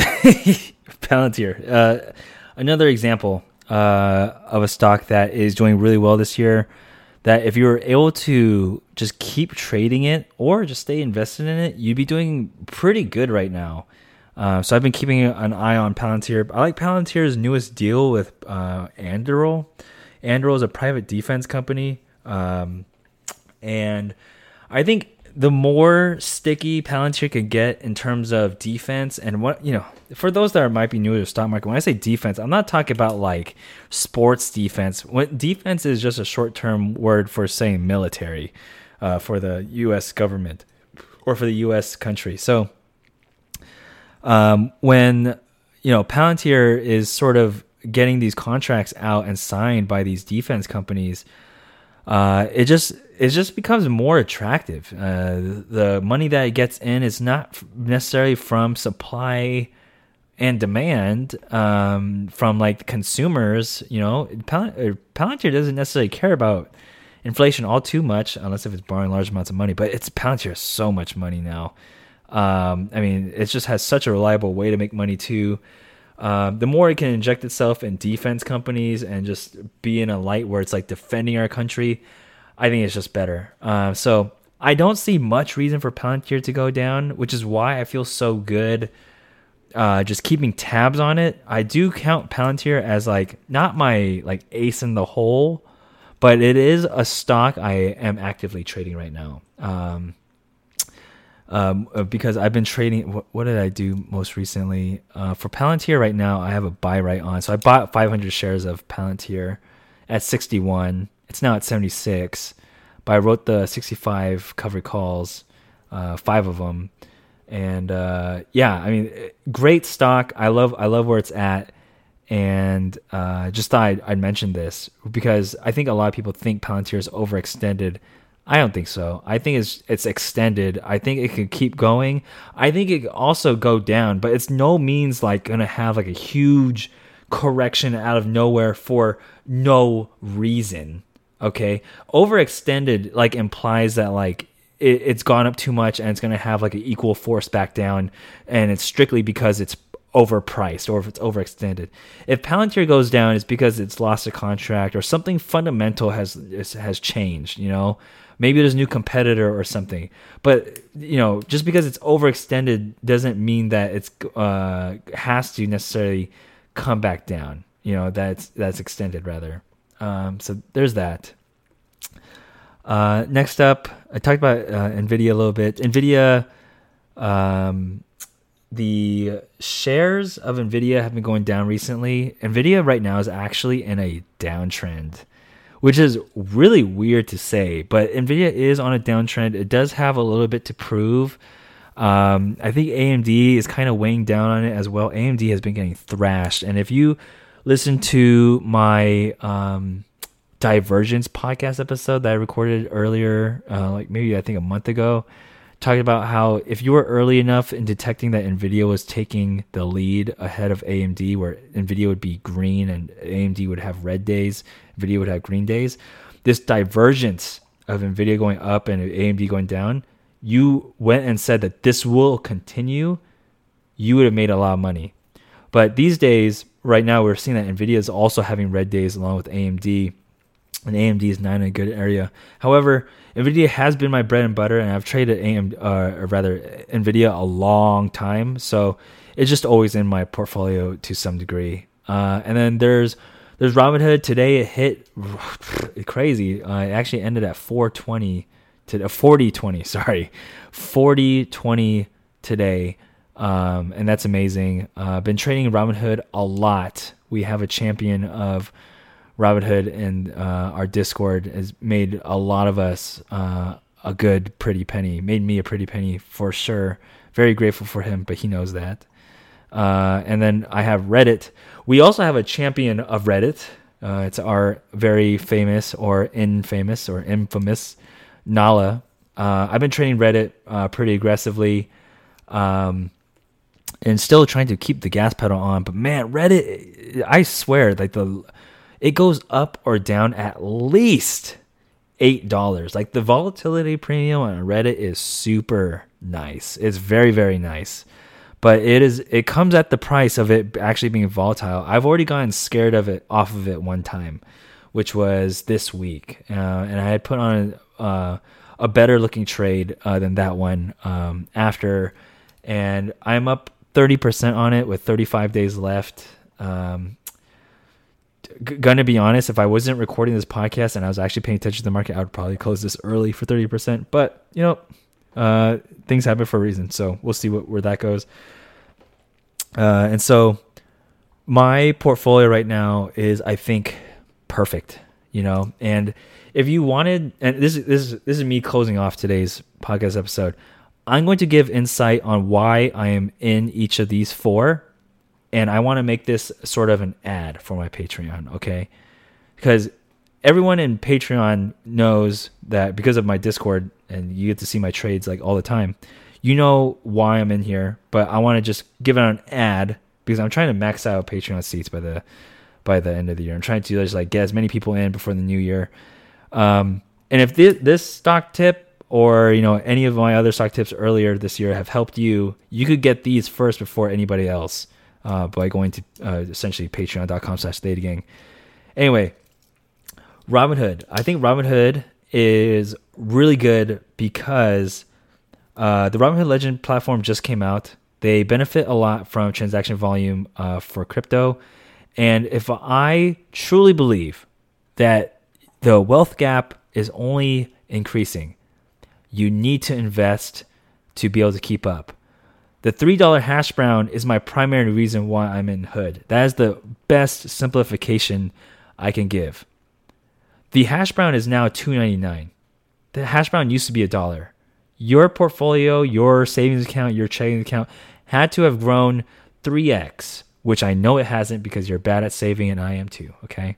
Palantir. Uh, another example uh, of a stock that is doing really well this year, that if you were able to just keep trading it or just stay invested in it, you'd be doing pretty good right now. Uh, so I've been keeping an eye on Palantir. I like Palantir's newest deal with uh, Anduril. Anduril is a private defense company. Um, and I think the more sticky Palantir could get in terms of defense, and what, you know, for those that might be new to the stock market, when I say defense, I'm not talking about like sports defense. When defense is just a short-term word for saying military, uh, for the U S government or for the U S country. So, um, when, you know, Palantir is sort of getting these contracts out and signed by these defense companies, uh, it just it just becomes more attractive. Uh, the money that it gets in is not necessarily from supply and demand, um, from like consumers. You know, Palantir doesn't necessarily care about inflation all too much, unless if it's borrowing large amounts of money. But it's Palantir has so much money now. Um, I mean, it just has such a reliable way to make money too. Uh, the more it can inject itself in defense companies and just be in a light where it's like defending our country, I think it's just better. Uh, so I don't see much reason for Palantir to go down, which is why I feel so good uh, just keeping tabs on it. I do count Palantir as like not my like ace in the hole, but it is a stock I am actively trading right now. Um, Um, because I've been trading. What, what did I do most recently? Uh, for Palantir right now, I have a buy right on. So I bought five hundred shares of Palantir at sixty-one. It's now at seventy-six. But I wrote the sixty-five covered calls, uh, five of them, and uh, yeah, I mean, great stock. I love, I love where it's at, and uh, just thought I'd, I'd mention this because I think a lot of people think Palantir is overextended. I don't think so. I think it's it's extended. I think it could keep going. I think it could also go down, but it's no means like going to have like a huge correction out of nowhere for no reason. Okay? Overextended like implies that like it, it's gone up too much and it's going to have like an equal force back down, and it's strictly because it's overpriced or if it's overextended. If Palantir goes down, it's because it's lost a contract or something fundamental has has changed, you know? Maybe there's a new competitor or something. But, you know, just because it's overextended doesn't mean that it's uh, has to necessarily come back down. You know, that's that's extended rather. Um, so there's that. Uh, next up, I talked about uh, NVIDIA a little bit. NVIDIA, um, the shares of NVIDIA have been going down recently. NVIDIA right now is actually in a downtrend, which is really weird to say, but NVIDIA is on a downtrend. It does have a little bit to prove. Um, I think A M D is kind of weighing down on it as well. A M D has been getting thrashed. And if you listen to my um, Divergence podcast episode that I recorded earlier, uh, like maybe I think a month ago, talking about how if you were early enough in detecting that NVIDIA was taking the lead ahead of A M D, where NVIDIA would be green and A M D would have red days, NVIDIA would have green days, this divergence of NVIDIA going up and A M D going down, you went and said that this will continue, you would have made a lot of money. But these days, right now, we're seeing that NVIDIA is also having red days along with A M D, and A M D is not in a good area. However, NVIDIA has been my bread and butter, and I've traded A M D, uh, or rather NVIDIA a long time, so it's just always in my portfolio to some degree. Uh, and then there's there's Robinhood. Today it hit crazy. Uh, it actually ended at four twenty to forty twenty. Sorry, forty twenty today, um, and that's amazing. I've uh, been trading Robinhood a lot. We have a champion of Robinhood in uh, our Discord has made a lot of us uh, a good pretty penny. Made me a pretty penny for sure Very grateful for him, but he knows that. Uh, and then I have Reddit. We also have a champion of Reddit. Uh, it's our very famous or infamous or infamous Nala. Uh, I've been trading Reddit uh, pretty aggressively, um, and still trying to keep the gas pedal on. But man, Reddit, I swear, like the it goes up or down at least eight dollars. Like the volatility premium on Reddit is super nice. It's very, very nice. But it is it comes at the price of it actually being volatile. I've already gotten scared of it off of it one time, which was this week. Uh, and I had put on uh, a better looking trade uh, than that one um, after. And I'm up thirty percent on it with thirty-five days left. Um, g- gonna be honest, if I wasn't recording this podcast and I was actually paying attention to the market, I would probably close this early for thirty percent. But, you know, uh, things happen for a reason. So we'll see what, where that goes. Uh, and so my portfolio right now is, I think, perfect, you know, and if you wanted, and this is, this is, this is me closing off today's podcast episode, I'm going to give insight on why I am in each of these four. And I want to make this sort of an ad for my Patreon. Okay. Because everyone in Patreon knows that because of my Discord and you get to see my trades like all the time, you know why I'm in here, but I want to just give it an ad because I'm trying to max out Patreon seats by the by the end of the year. I'm trying to just like get as many people in before the new year. Um, and if this, this stock tip or you know any of my other stock tips earlier this year have helped you, you could get these first before anybody else uh, by going to uh, essentially patreon.com slash thetagang. Anyway, Robinhood. I think Robinhood is really good because Uh, the Robinhood Legend platform just came out. They benefit a lot from transaction volume uh, for crypto. And if I truly believe that the wealth gap is only increasing, you need to invest to be able to keep up. The three dollar hash brown is my primary reason why I'm in Hood. That is the best simplification I can give. The hash brown is now two ninety-nine. The hash brown used to be a dollar. Your portfolio, your savings account, your checking account had to have grown three x, which I know it hasn't because you're bad at saving and I am too, okay?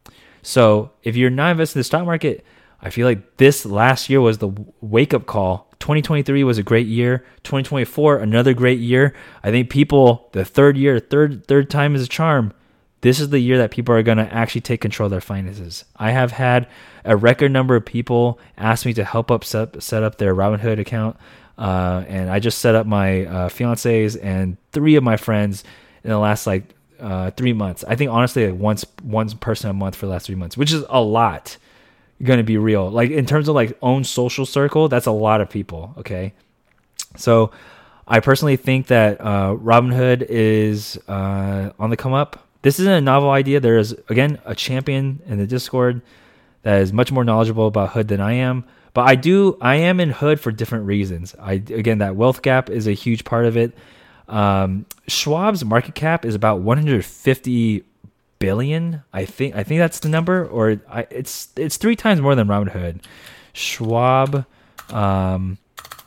So if you're not investing in the stock market, I feel like this last year was the wake-up call. twenty twenty-three was a great year. twenty twenty-four, another great year. I think people, the third year, third third time is a charm. This is the year that people are going to actually take control of their finances. I have had a record number of people ask me to help up set, set up their Robinhood account. Uh, and I just set up my uh, fiance's and three of my friends in the last like uh, three months. I think honestly, like once one person a month for the last three months, which is a lot. Going to be real. Like in terms of like own social circle, that's a lot of people. Okay. So I personally think that uh, Robinhood is uh, on the come up. This isn't a novel idea. There is, again, a champion in the Discord that is much more knowledgeable about Hood than I am. But I do, I am in Hood for different reasons. I Again, that wealth gap is a huge part of it. Um, Schwab's market cap is about one hundred fifty billion. I think I think that's the number, or I, it's it's three times more than Robinhood. Schwab, um,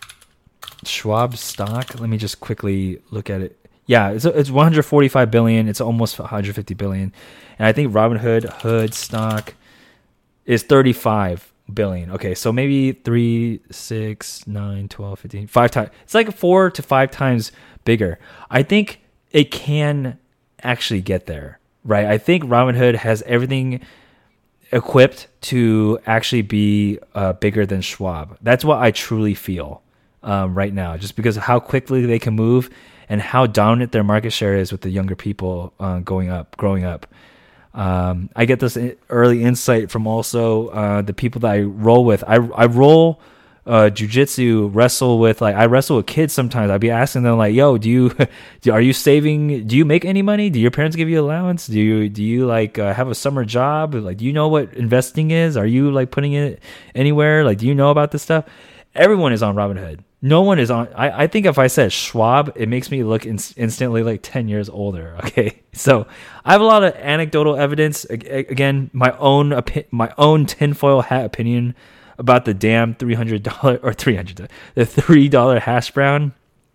Schwab stock. Let me just quickly look at it. Yeah, it's it's one hundred forty-five billion. It's almost one hundred fifty billion, and I think Robinhood Hood stock is thirty-five billion. Okay, so maybe three, six, nine, twelve, fifteen, five times. It's like four to five times bigger. I think it can actually get there, right? I think Robinhood has everything equipped to actually be uh, bigger than Schwab. That's what I truly feel um, right now, just because of how quickly they can move and how dominant their market share is with the younger people uh, going up, growing up. Um, I get this early insight from also uh, the people that I roll with. I I roll uh, jujitsu, wrestle with like I wrestle with kids sometimes. I'd be asking them like, "Yo, do you do, are you saving? Do you make any money? Do your parents give you allowance? Do you do you like uh, have a summer job? Like, do you know what investing is? Are you like putting it anywhere? Like, do you know about this stuff?" Everyone is on Robinhood. No one is on. I, I think if I said Schwab, it makes me look in, instantly like ten years older. Okay, so I have a lot of anecdotal evidence. Again, my own opi- my own tinfoil hat opinion about the damn three hundred dollar or three hundred the three dollar hash brown.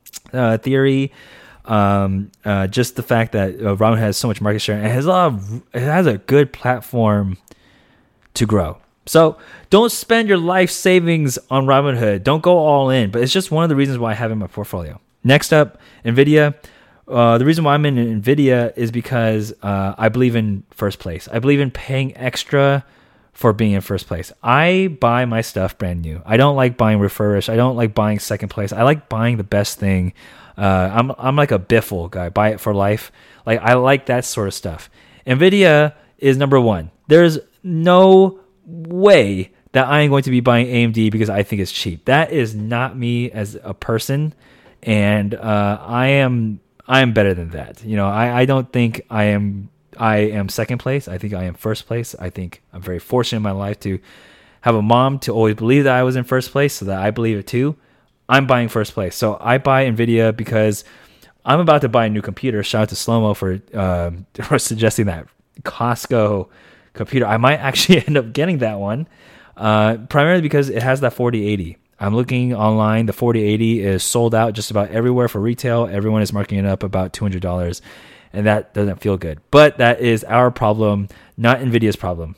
uh, theory. Um, uh, just the fact that uh, Robinhood has so much market share and it has a lot of, it has a good platform to grow. So don't spend your life savings on Robinhood. Don't go all in, but it's just one of the reasons why I have it in my portfolio. Next up, NVIDIA. Uh, the reason why I'm in NVIDIA is because uh, I believe in first place. I believe in paying extra for being in first place. I buy my stuff brand new. I don't like buying refurbished. I don't like buying second place. I like buying the best thing. Uh, I'm I'm like a biffle guy. Buy it for life. Like I like that sort of stuff. NVIDIA is number one. There's no way that I am going to be buying A M D because I think it's cheap. That is not me as a person, and uh, I am I am better than that. You know, I, I don't think I am I am second place. I think I am first place. I think I'm very fortunate in my life to have a mom to always believe that I was in first place, so that I believe it too. I'm buying first place. So I buy NVIDIA because I'm about to buy a new computer. Shout out to Slow-Mo for, um, for suggesting that Costco computer. I might actually end up getting that one, uh, primarily because it has that forty eighty. I'm looking online. The forty eighty is sold out just about everywhere for retail. Everyone is marking it up about two hundred dollars, and that doesn't feel good. But that is our problem, not NVIDIA's problem.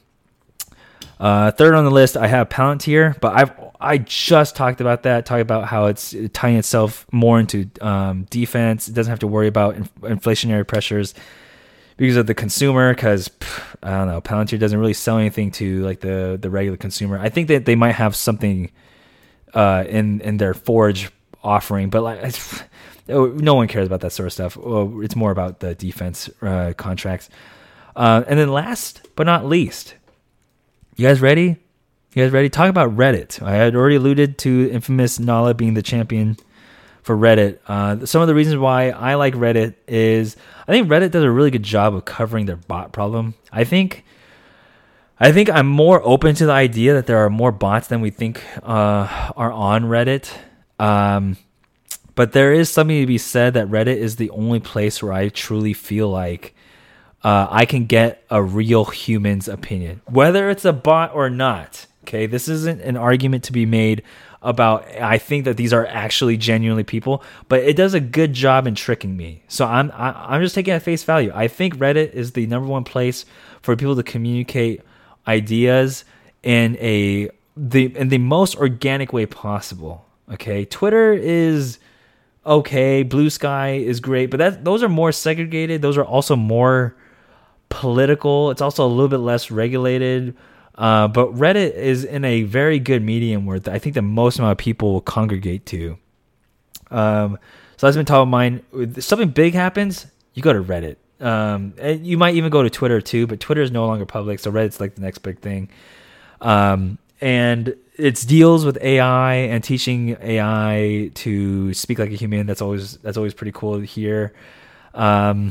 Uh, third on the list, I have Palantir, but I've I just talked about that, talked about how it's tying itself more into um, defense. It doesn't have to worry about inf- inflationary pressures because of the consumer. Because I don't know, Palantir doesn't really sell anything to like the the regular consumer. I think that they might have something uh, in in their Forge offering, but like no one cares about that sort of stuff. It's more about the defense uh, contracts. Uh, and then last but not least. You guys ready? You guys ready? Talk about Reddit. I had already alluded to infamous Nala being the champion for Reddit. Uh, some of the reasons why I like Reddit is I think Reddit does a really good job of covering their bot problem. I think I think I'm more open to the idea that there are more bots than we think uh, are on Reddit. Um, but there is something to be said that Reddit is the only place where I truly feel like Uh, I can get a real human's opinion, whether it's a bot or not. Okay, this isn't an argument to be made about I think that these are actually genuinely people, but it does a good job in tricking me. So I'm I, I'm just taking it at face value. I think Reddit is the number one place for people to communicate ideas in a the in the most organic way possible. Okay, Twitter is okay, Blue Sky is great, but that those are more segregated. Those are also more political. It's also a little bit less regulated. Uh, but Reddit is in a very good medium where I think the most amount of people will congregate to. Um, so that's been top of mind. If something big happens, you go to Reddit. Um, and you might even go to Twitter too, but Twitter is no longer public, so Reddit's like the next big thing. Um, and it's deals with A I and teaching A I to speak like a human. That's always that's always pretty cool to hear. Um,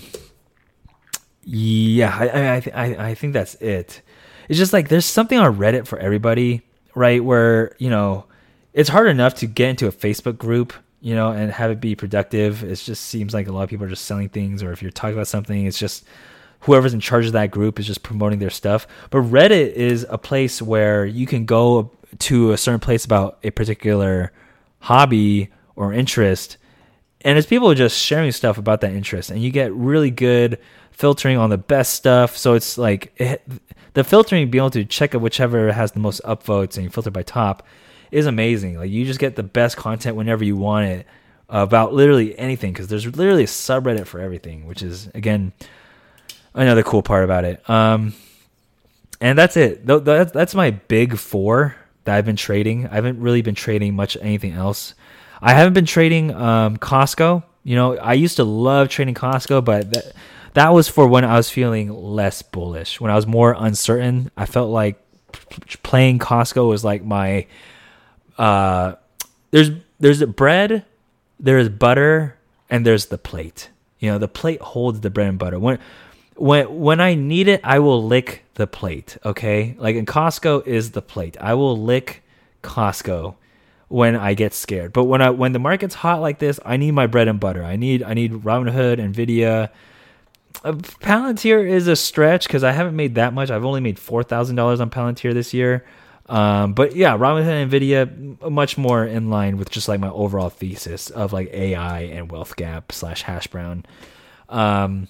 yeah, I I I, I think that's it. It's just like there's something on Reddit for everybody, right? Where, you know, it's hard enough to get into a Facebook group, you know, and have it be productive. It just seems like a lot of people are just selling things, or if you're talking about something, it's just whoever's in charge of that group is just promoting their stuff. But Reddit is a place where you can go to a certain place about a particular hobby or interest, and it's people just sharing stuff about that interest, and you get really good filtering on the best stuff. So it's like it, the filtering, being able to check out whichever has the most upvotes and you filter by top is amazing. Like you just get the best content whenever you want it about literally anything, because there's literally a subreddit for everything, which is again another cool part about it. Um, and that's it. That's that's my big four that I've been trading. I haven't really been trading much anything else. I haven't been trading um, Costco. You know, I used to love trading Costco, but that, that was for when I was feeling less bullish. When I was more uncertain, I felt like playing Costco was like my uh, there's there's bread, there's butter, and there's the plate. You know, the plate holds the bread and butter. When when when I need it, I will lick the plate. Okay, like in Costco is the plate. I will lick Costco when I get scared. But when I when the market's hot like this, I need my bread and butter. I need I need Robinhood, Nvidia. Uh, Palantir is a stretch because I haven't made that much. I've only made four thousand dollars on Palantir this year. Um, but yeah, Robinhood and Nvidia, much more in line with just like my overall thesis of like A I and wealth gap slash hash brown. Um,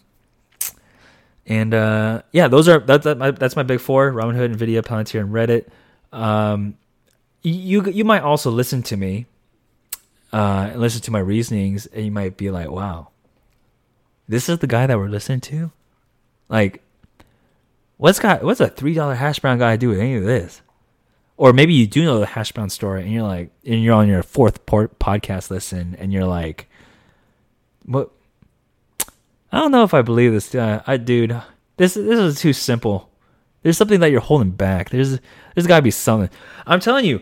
and uh, yeah, those are that, that my, that's my big four: Robinhood, Nvidia, Palantir, and Reddit. Um, you you might also listen to me, uh, and listen to my reasonings, and you might be like, "Wow, this is the guy that we're listening to." Like, what's got what's a three dollar hash brown guy do with any of this? Or maybe you do know the hash brown story, and you're like, and you're on your fourth port podcast listen, and you're like, what? I don't know if I believe this. Uh, I, dude, this this is too simple. There's something that you're holding back. There's there's got to be something. I'm telling you,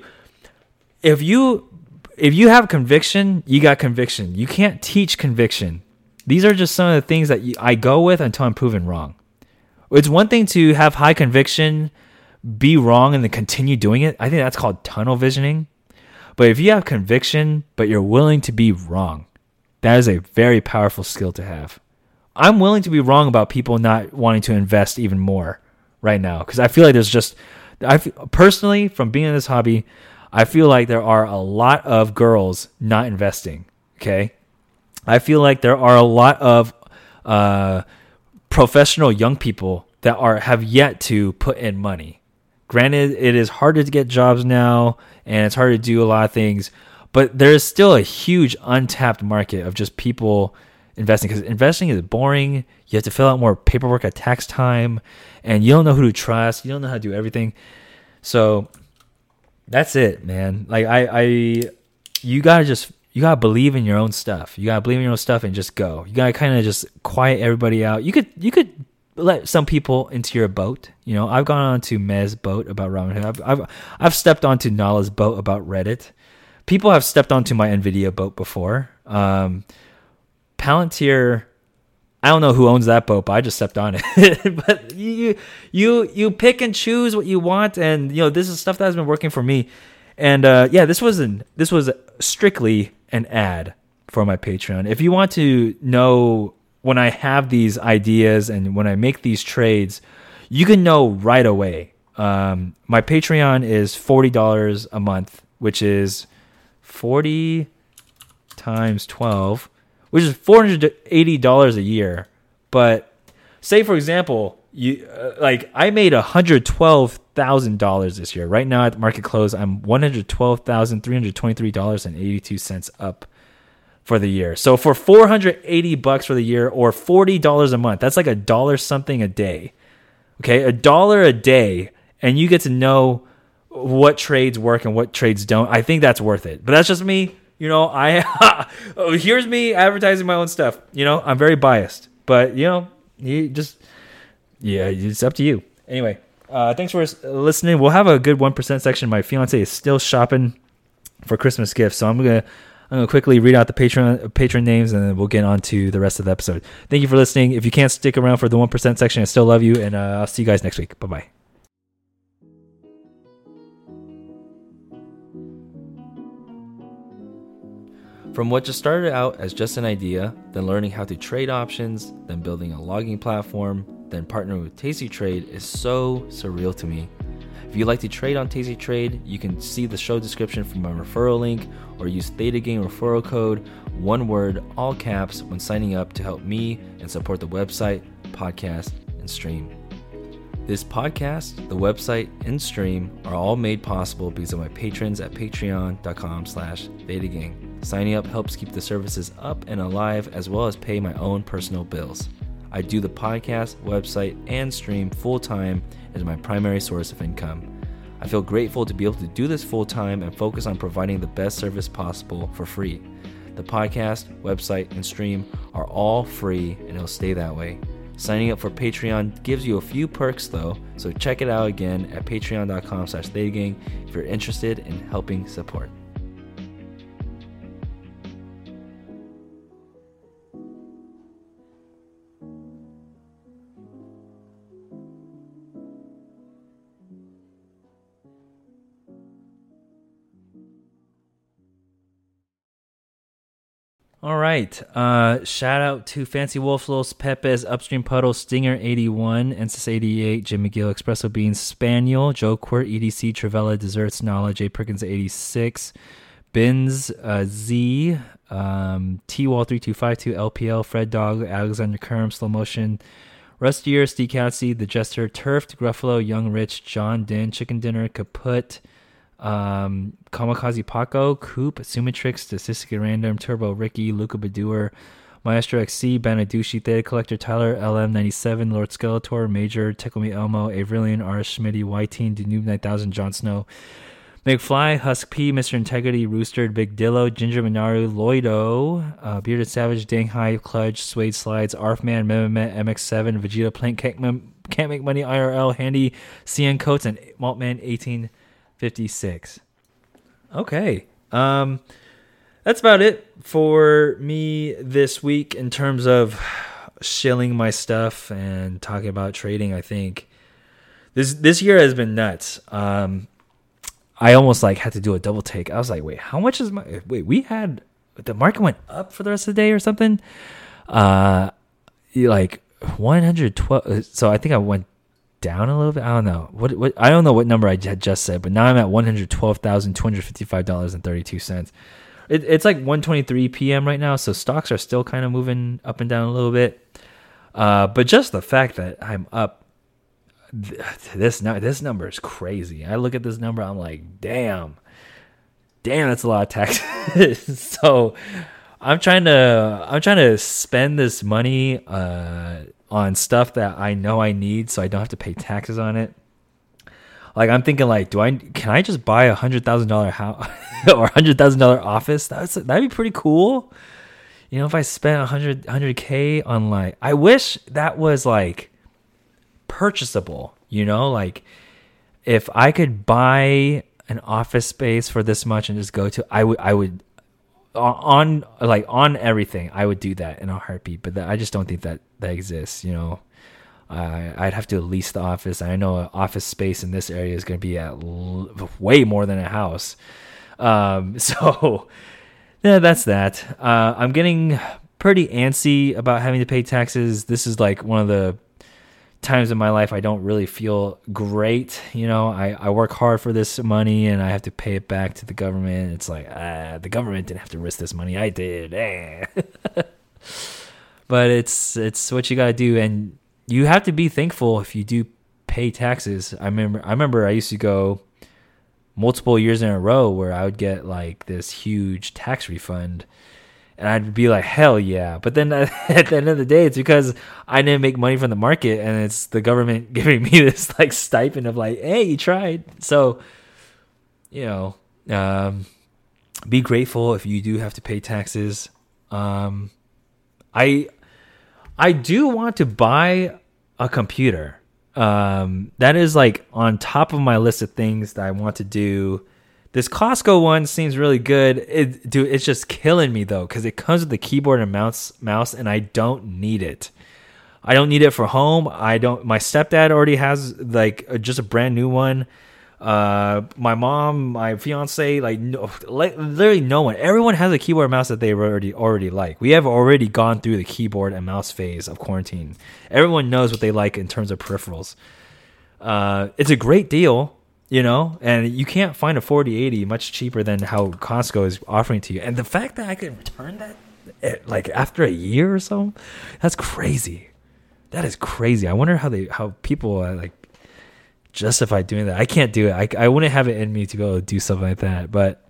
if you if you have conviction, you got conviction. You can't teach conviction. These are just some of the things that you, I go with until I'm proven wrong. It's one thing to have high conviction, be wrong, and then continue doing it. I think that's called tunnel visioning. But if you have conviction, but you're willing to be wrong, that is a very powerful skill to have. I'm willing to be wrong about people not wanting to invest even more right now, because I feel like there's just, I feel, personally, from being in this hobby, I feel like there are a lot of girls not investing. Okay, I feel like there are a lot of uh, professional young people that are have yet to put in money. Granted, it is harder to get jobs now, and it's harder to do a lot of things, but there is still a huge untapped market of just people investing, because investing is boring. You have to fill out more paperwork at tax time, and you don't know who to trust. You don't know how to do everything. So that's it, man. Like I, I you gotta just you gotta believe in your own stuff. You gotta believe in your own stuff and just go. You gotta kind of just quiet everybody out. You could you could let some people into your boat. You know, I've gone on to Mez's boat about Robinhood. I've, I've I've stepped onto Nala's boat about Reddit. People have stepped onto my Nvidia boat before. Um, Palantir, I don't know who owns that boat, but I just stepped on it. But you you you pick and choose what you want, and you know this is stuff that has been working for me. And uh, yeah, this wasn't this was strictly an ad for my Patreon. If you want to know when I have these ideas and when I make these trades, you can know right away. Um, my Patreon is forty dollars a month, which is forty times twelve, which is four hundred eighty dollars a year. But say, for example, you uh, like I made one hundred twelve thousand dollars this year. Right now at the market close, I'm one hundred twelve thousand three hundred twenty-three dollars and eighty-two cents up for the year. So for four hundred eighty bucks for the year, or forty dollars a month, that's like a dollar something a day. Okay, a dollar a day, and you get to know what trades work and what trades don't. I think that's worth it. But that's just me. You know, I here's me advertising my own stuff. You know, I'm very biased, but you know, you just yeah, it's up to you. Anyway, uh, thanks for listening. We'll have a good one percent section. My fiance is still shopping for Christmas gifts, so I'm gonna. I'm going to quickly read out the patron patron names, and then we'll get on to the rest of the episode. Thank you for listening. If you can't stick around for the one percent section, I still love you, and uh, I'll see you guys next week. Bye-bye. From what just started out as just an idea, then learning how to trade options, then building a logging platform, then partnering with Tasty Trade is so surreal to me. If you'd like to trade on Tasty Trade, you can see the show description for my referral link, or use Theta Gang referral code, one word, all caps, when signing up to help me and support the website, podcast, and stream. This podcast, the website, and stream are all made possible because of my patrons at patreon.com slash Theta Gang. Signing up helps keep the services up and alive, as well as pay my own personal bills. I do the podcast, website, and stream full-time as my primary source of income. I feel grateful to be able to do this full-time and focus on providing the best service possible for free. The podcast, website, and stream are all free, and it'll stay that way. Signing up for Patreon gives you a few perks though, so check it out again at patreon.com slash ThetaGang if you're interested in helping support. All right. Uh, shout out to Fancy Wolf, Los Pepes, Upstream Puddle, Stinger eighty-one, N S S eighty-eight, Jim McGill, Espresso Beans, Spaniel, Joe Quirt, E D C, Travella, Desserts, Knowledge, A. Perkins eighty-six, Bins, uh, Z, um, T-Wall three two five two, L P L, Fred Dog, Alexander Kerm, Slow Motion, Rustier, Steve Catsy, The Jester, Turfed, Gruffalo, Young Rich, John Din, Chicken Dinner, Kaput, um, Kamikaze Paco, Coop, Sumatrix, Statistically Random, Turbo Ricky, Luca Badour, Maestro X C, Banadushi, Theta Collector, Tyler, L M ninety-seven, Lord Skeletor, Major, Tickle Me Elmo, Avrilian, R. Schmitty, Whiteen, Denoob nine thousand, Jon Snow, McFly, Husk P, Mister Integrity, Rooster, Big Dillo, Ginger Minaru, Lloydo, uh, Bearded Savage, Dang High, Cludge, Suede Slides, Arfman, Mememet, M X seven, Vegeta Plank, Can't, Can't Make Money, I R L, Handy, C N Coates, and Maltman eighteen fifty-six. Okay. Um, that's about it for me this week in terms of shilling my stuff and talking about trading. I think this this year has been nuts. Um, I almost like had to do a double take. I was like, wait, how much is my wait? We had the market went up for the rest of the day or something. Uh, like one hundred twelve. So I think I went down a little bit. I don't know what what I don't know what number I had just said, but now I'm at one hundred twelve thousand two hundred fifty-five dollars and thirty-two cents. It, it's like one twenty-three p.m. right now, so stocks are still kind of moving up and down a little bit. Uh, but just the fact that I'm up, this this number is crazy. I look at this number, I'm like, damn, damn, that's a lot of taxes. So I'm trying to I'm trying to spend this money uh, on stuff that I know I need, so I don't have to pay taxes on it. Like I'm thinking, like, do I can I just buy a hundred thousand dollar house or a hundred thousand dollar office? That's that'd be pretty cool. You know, if I spent a hundred hundred k on like, I wish that was like purchasable. You know, like if I could buy an office space for this much and just go to, I would I would on like on everything I would do that in a heartbeat. But that, I just don't think that that exists. You know. Uh, I'd have to lease the office. I know an office space in this area is going to be at l- way more than a house. Um, so, yeah, that's that. Uh, I'm getting pretty antsy about having to pay taxes. This is like one of the times in my life I don't really feel great. You know, I, I work hard for this money and I have to pay it back to the government. It's like, ah, the government didn't have to risk this money. I did. Eh. But it's it's what you got to do. And you have to be thankful if you do pay taxes. I remember I remember I used to go multiple years in a row where I would get like this huge tax refund and I'd be like, hell yeah. But then at the end of the day, it's because I didn't make money from the market and it's the government giving me this like stipend of like, hey, you tried. So, you know, um, be grateful if you do have to pay taxes. Um, I... I do want to buy a computer. Um, that is like on top of my list of things that I want to do. This Costco one seems really good. It, dude, it's just killing me though because it comes with the keyboard and mouse, mouse, and I don't need it. I don't need it for home. I don't. My stepdad already has like a, just a brand new one. Uh, my mom, my fiance, like, no, like literally no one. Everyone has a keyboard and mouse that they already already like. We have already gone through the keyboard and mouse phase of quarantine. Everyone knows what they like in terms of peripherals. Uh, it's a great deal, you know, and you can't find a forty eighty much cheaper than how Costco is offering to you. And the fact that I can return that like after a year or so, that's crazy. That is crazy. I wonder how they how people are like justify doing that. I can't do it. I, I wouldn't have it in me to be able to do something like that, but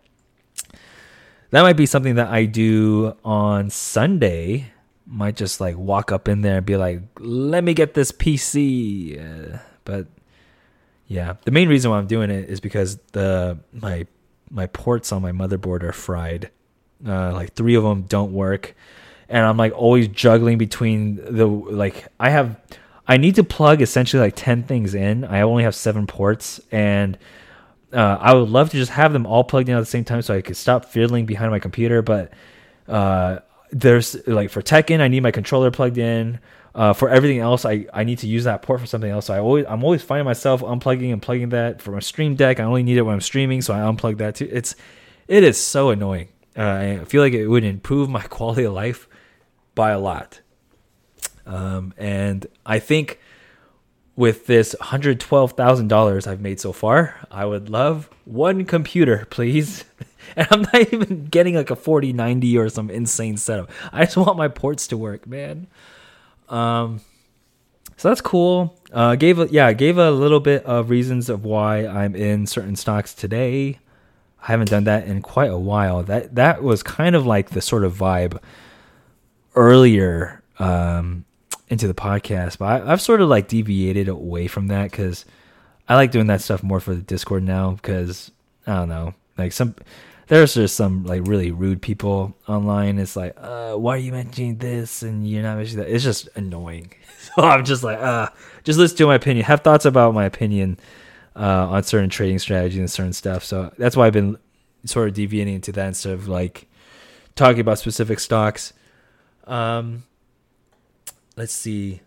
that might be something that I do on Sunday. Might just like walk up in there and be like, let me get this P C. Uh, but yeah, the main reason why I'm doing it is because the my my ports on my motherboard are fried. Uh, like three of them don't work, and I'm like always juggling between the like I have. I need to plug essentially like ten things in. I only have seven ports, and uh, I would love to just have them all plugged in at the same time so I could stop fiddling behind my computer. But uh, there's like for Tekken, I need my controller plugged in. Uh, for everything else, I, I need to use that port for something else. So I always I'm always finding myself unplugging and plugging that for my Stream Deck. I only need it when I'm streaming, so I unplug that too. It's it is so annoying. Uh, I feel like it would improve my quality of life by a lot. Um, and I think with this one hundred twelve thousand dollars I've made so far, I would love one computer, please. And I'm not even getting like a forty ninety or some insane setup. I just want my ports to work, man. Um, so that's cool. Uh, gave a, yeah, gave a little bit of reasons of why I'm in certain stocks today. I haven't done that in quite a while. That that was kind of like the sort of vibe earlier um, into the podcast, but I, I've sort of like deviated away from that because I like doing that stuff more for the Discord now. Because I don't know, like some there's just some like really rude people online. It's like, uh, why are you mentioning this and you're not mentioning that? It's just annoying. So I'm just like, uh, just listen to my opinion. Have thoughts about my opinion uh, on certain trading strategies and certain stuff. So that's why I've been sort of deviating into that instead of like talking about specific stocks. Um, let's see.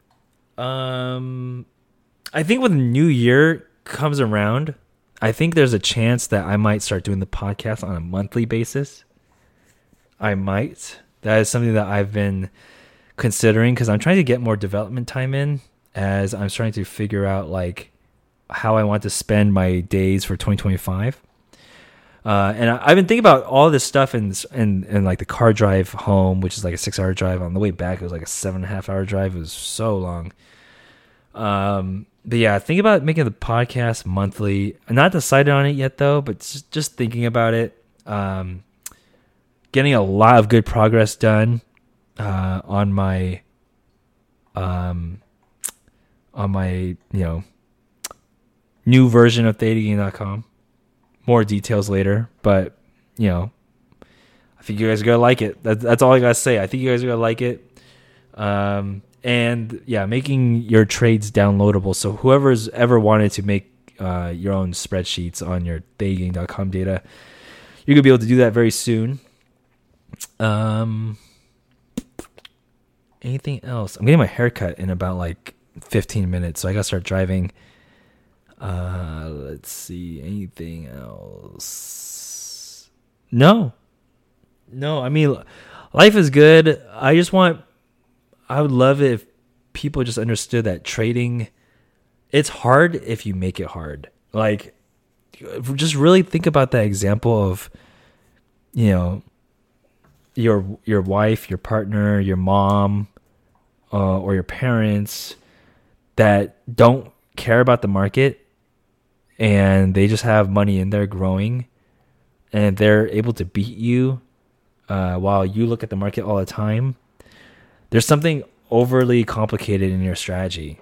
Um, I think when the new year comes around, I think there's a chance that I might start doing the podcast on a monthly basis. I might. That is something that I've been considering because I'm trying to get more development time in as I'm trying to figure out like how I want to spend my days for twenty twenty-five. Uh, and I, I've been thinking about all this stuff in, in in like the car drive home, which is like a six hour drive. On the way back, it was like a seven and a half hour drive. It was so long. Um, but yeah, think about making the podcast monthly. I'm not decided on it yet though, but just, just thinking about it. Um, getting a lot of good progress done uh, on my um on my you know new version of theta gang dot com. More details later, but you know, I think you guys are gonna like it. That, that's all I gotta say. I think you guys are gonna like it. Um, and yeah, making your trades downloadable. So whoever's ever wanted to make uh, your own spreadsheets on your theta gang dot com data, you're gonna be able to do that very soon. Um, anything else? I'm getting my haircut in about like fifteen minutes, so I gotta start driving. Uh, let's see. Anything else? No, no. I mean, life is good. I just want. I would love it if people just understood that trading, it's hard if you make it hard. Like, just really think about that example of, you know, your your wife, your partner, your mom, uh, or your parents that don't care about the market. And they just have money in there growing, and they're able to beat you uh, while you look at the market all the time. There's something overly complicated in your strategy.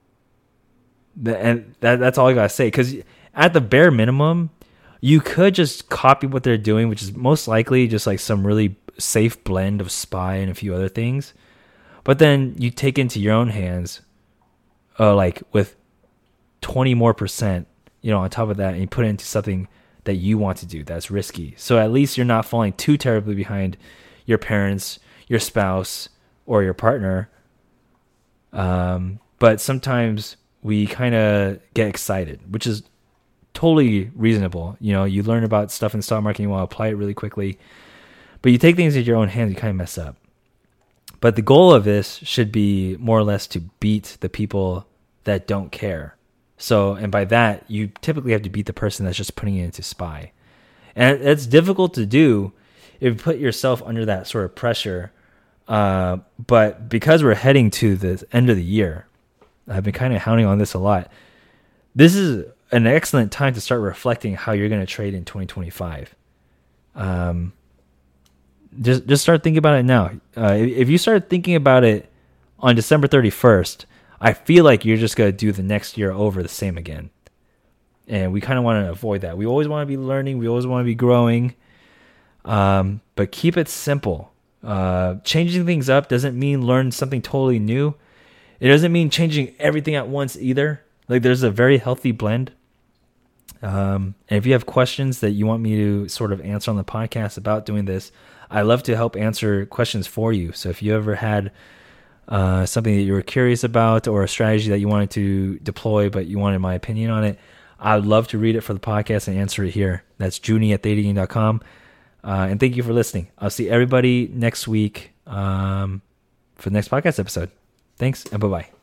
And that, that's all I gotta say. Because at the bare minimum, you could just copy what they're doing, which is most likely just like some really safe blend of S P Y and a few other things. But then you take into your own hands, uh, like with twenty more percent. You know, on top of that, and you put it into something that you want to do that's risky. So at least you're not falling too terribly behind your parents, your spouse, or your partner. Um, but sometimes we kind of get excited, which is totally reasonable. You know, you learn about stuff in the stock market, you want to apply it really quickly. But you take things into your own hands, you kind of mess up. But the goal of this should be more or less to beat the people that don't care. So, and by that, you typically have to beat the person that's just putting it into S P Y. And it's difficult to do if you put yourself under that sort of pressure. Uh, but because we're heading to the end of the year, I've been kind of hounding on this a lot. This is an excellent time to start reflecting how you're going to trade in twenty twenty-five. Um, just, just start thinking about it now. Uh, if, if you start thinking about it on December thirty-first, I feel like you're just going to do the next year over the same again. And we kind of want to avoid that. We always want to be learning. We always want to be growing. Um, but keep it simple. Uh, changing things up doesn't mean learn something totally new. It doesn't mean changing everything at once either. Like there's a very healthy blend. Um, and if you have questions that you want me to sort of answer on the podcast about doing this, I love to help answer questions for you. So if you ever had uh, something that you were curious about or a strategy that you wanted to deploy, but you wanted my opinion on it, I would love to read it for the podcast and answer it here. That's Junie at theta gang dot com. Uh, and thank you for listening. I'll see everybody next week um, for the next podcast episode. Thanks, and bye-bye.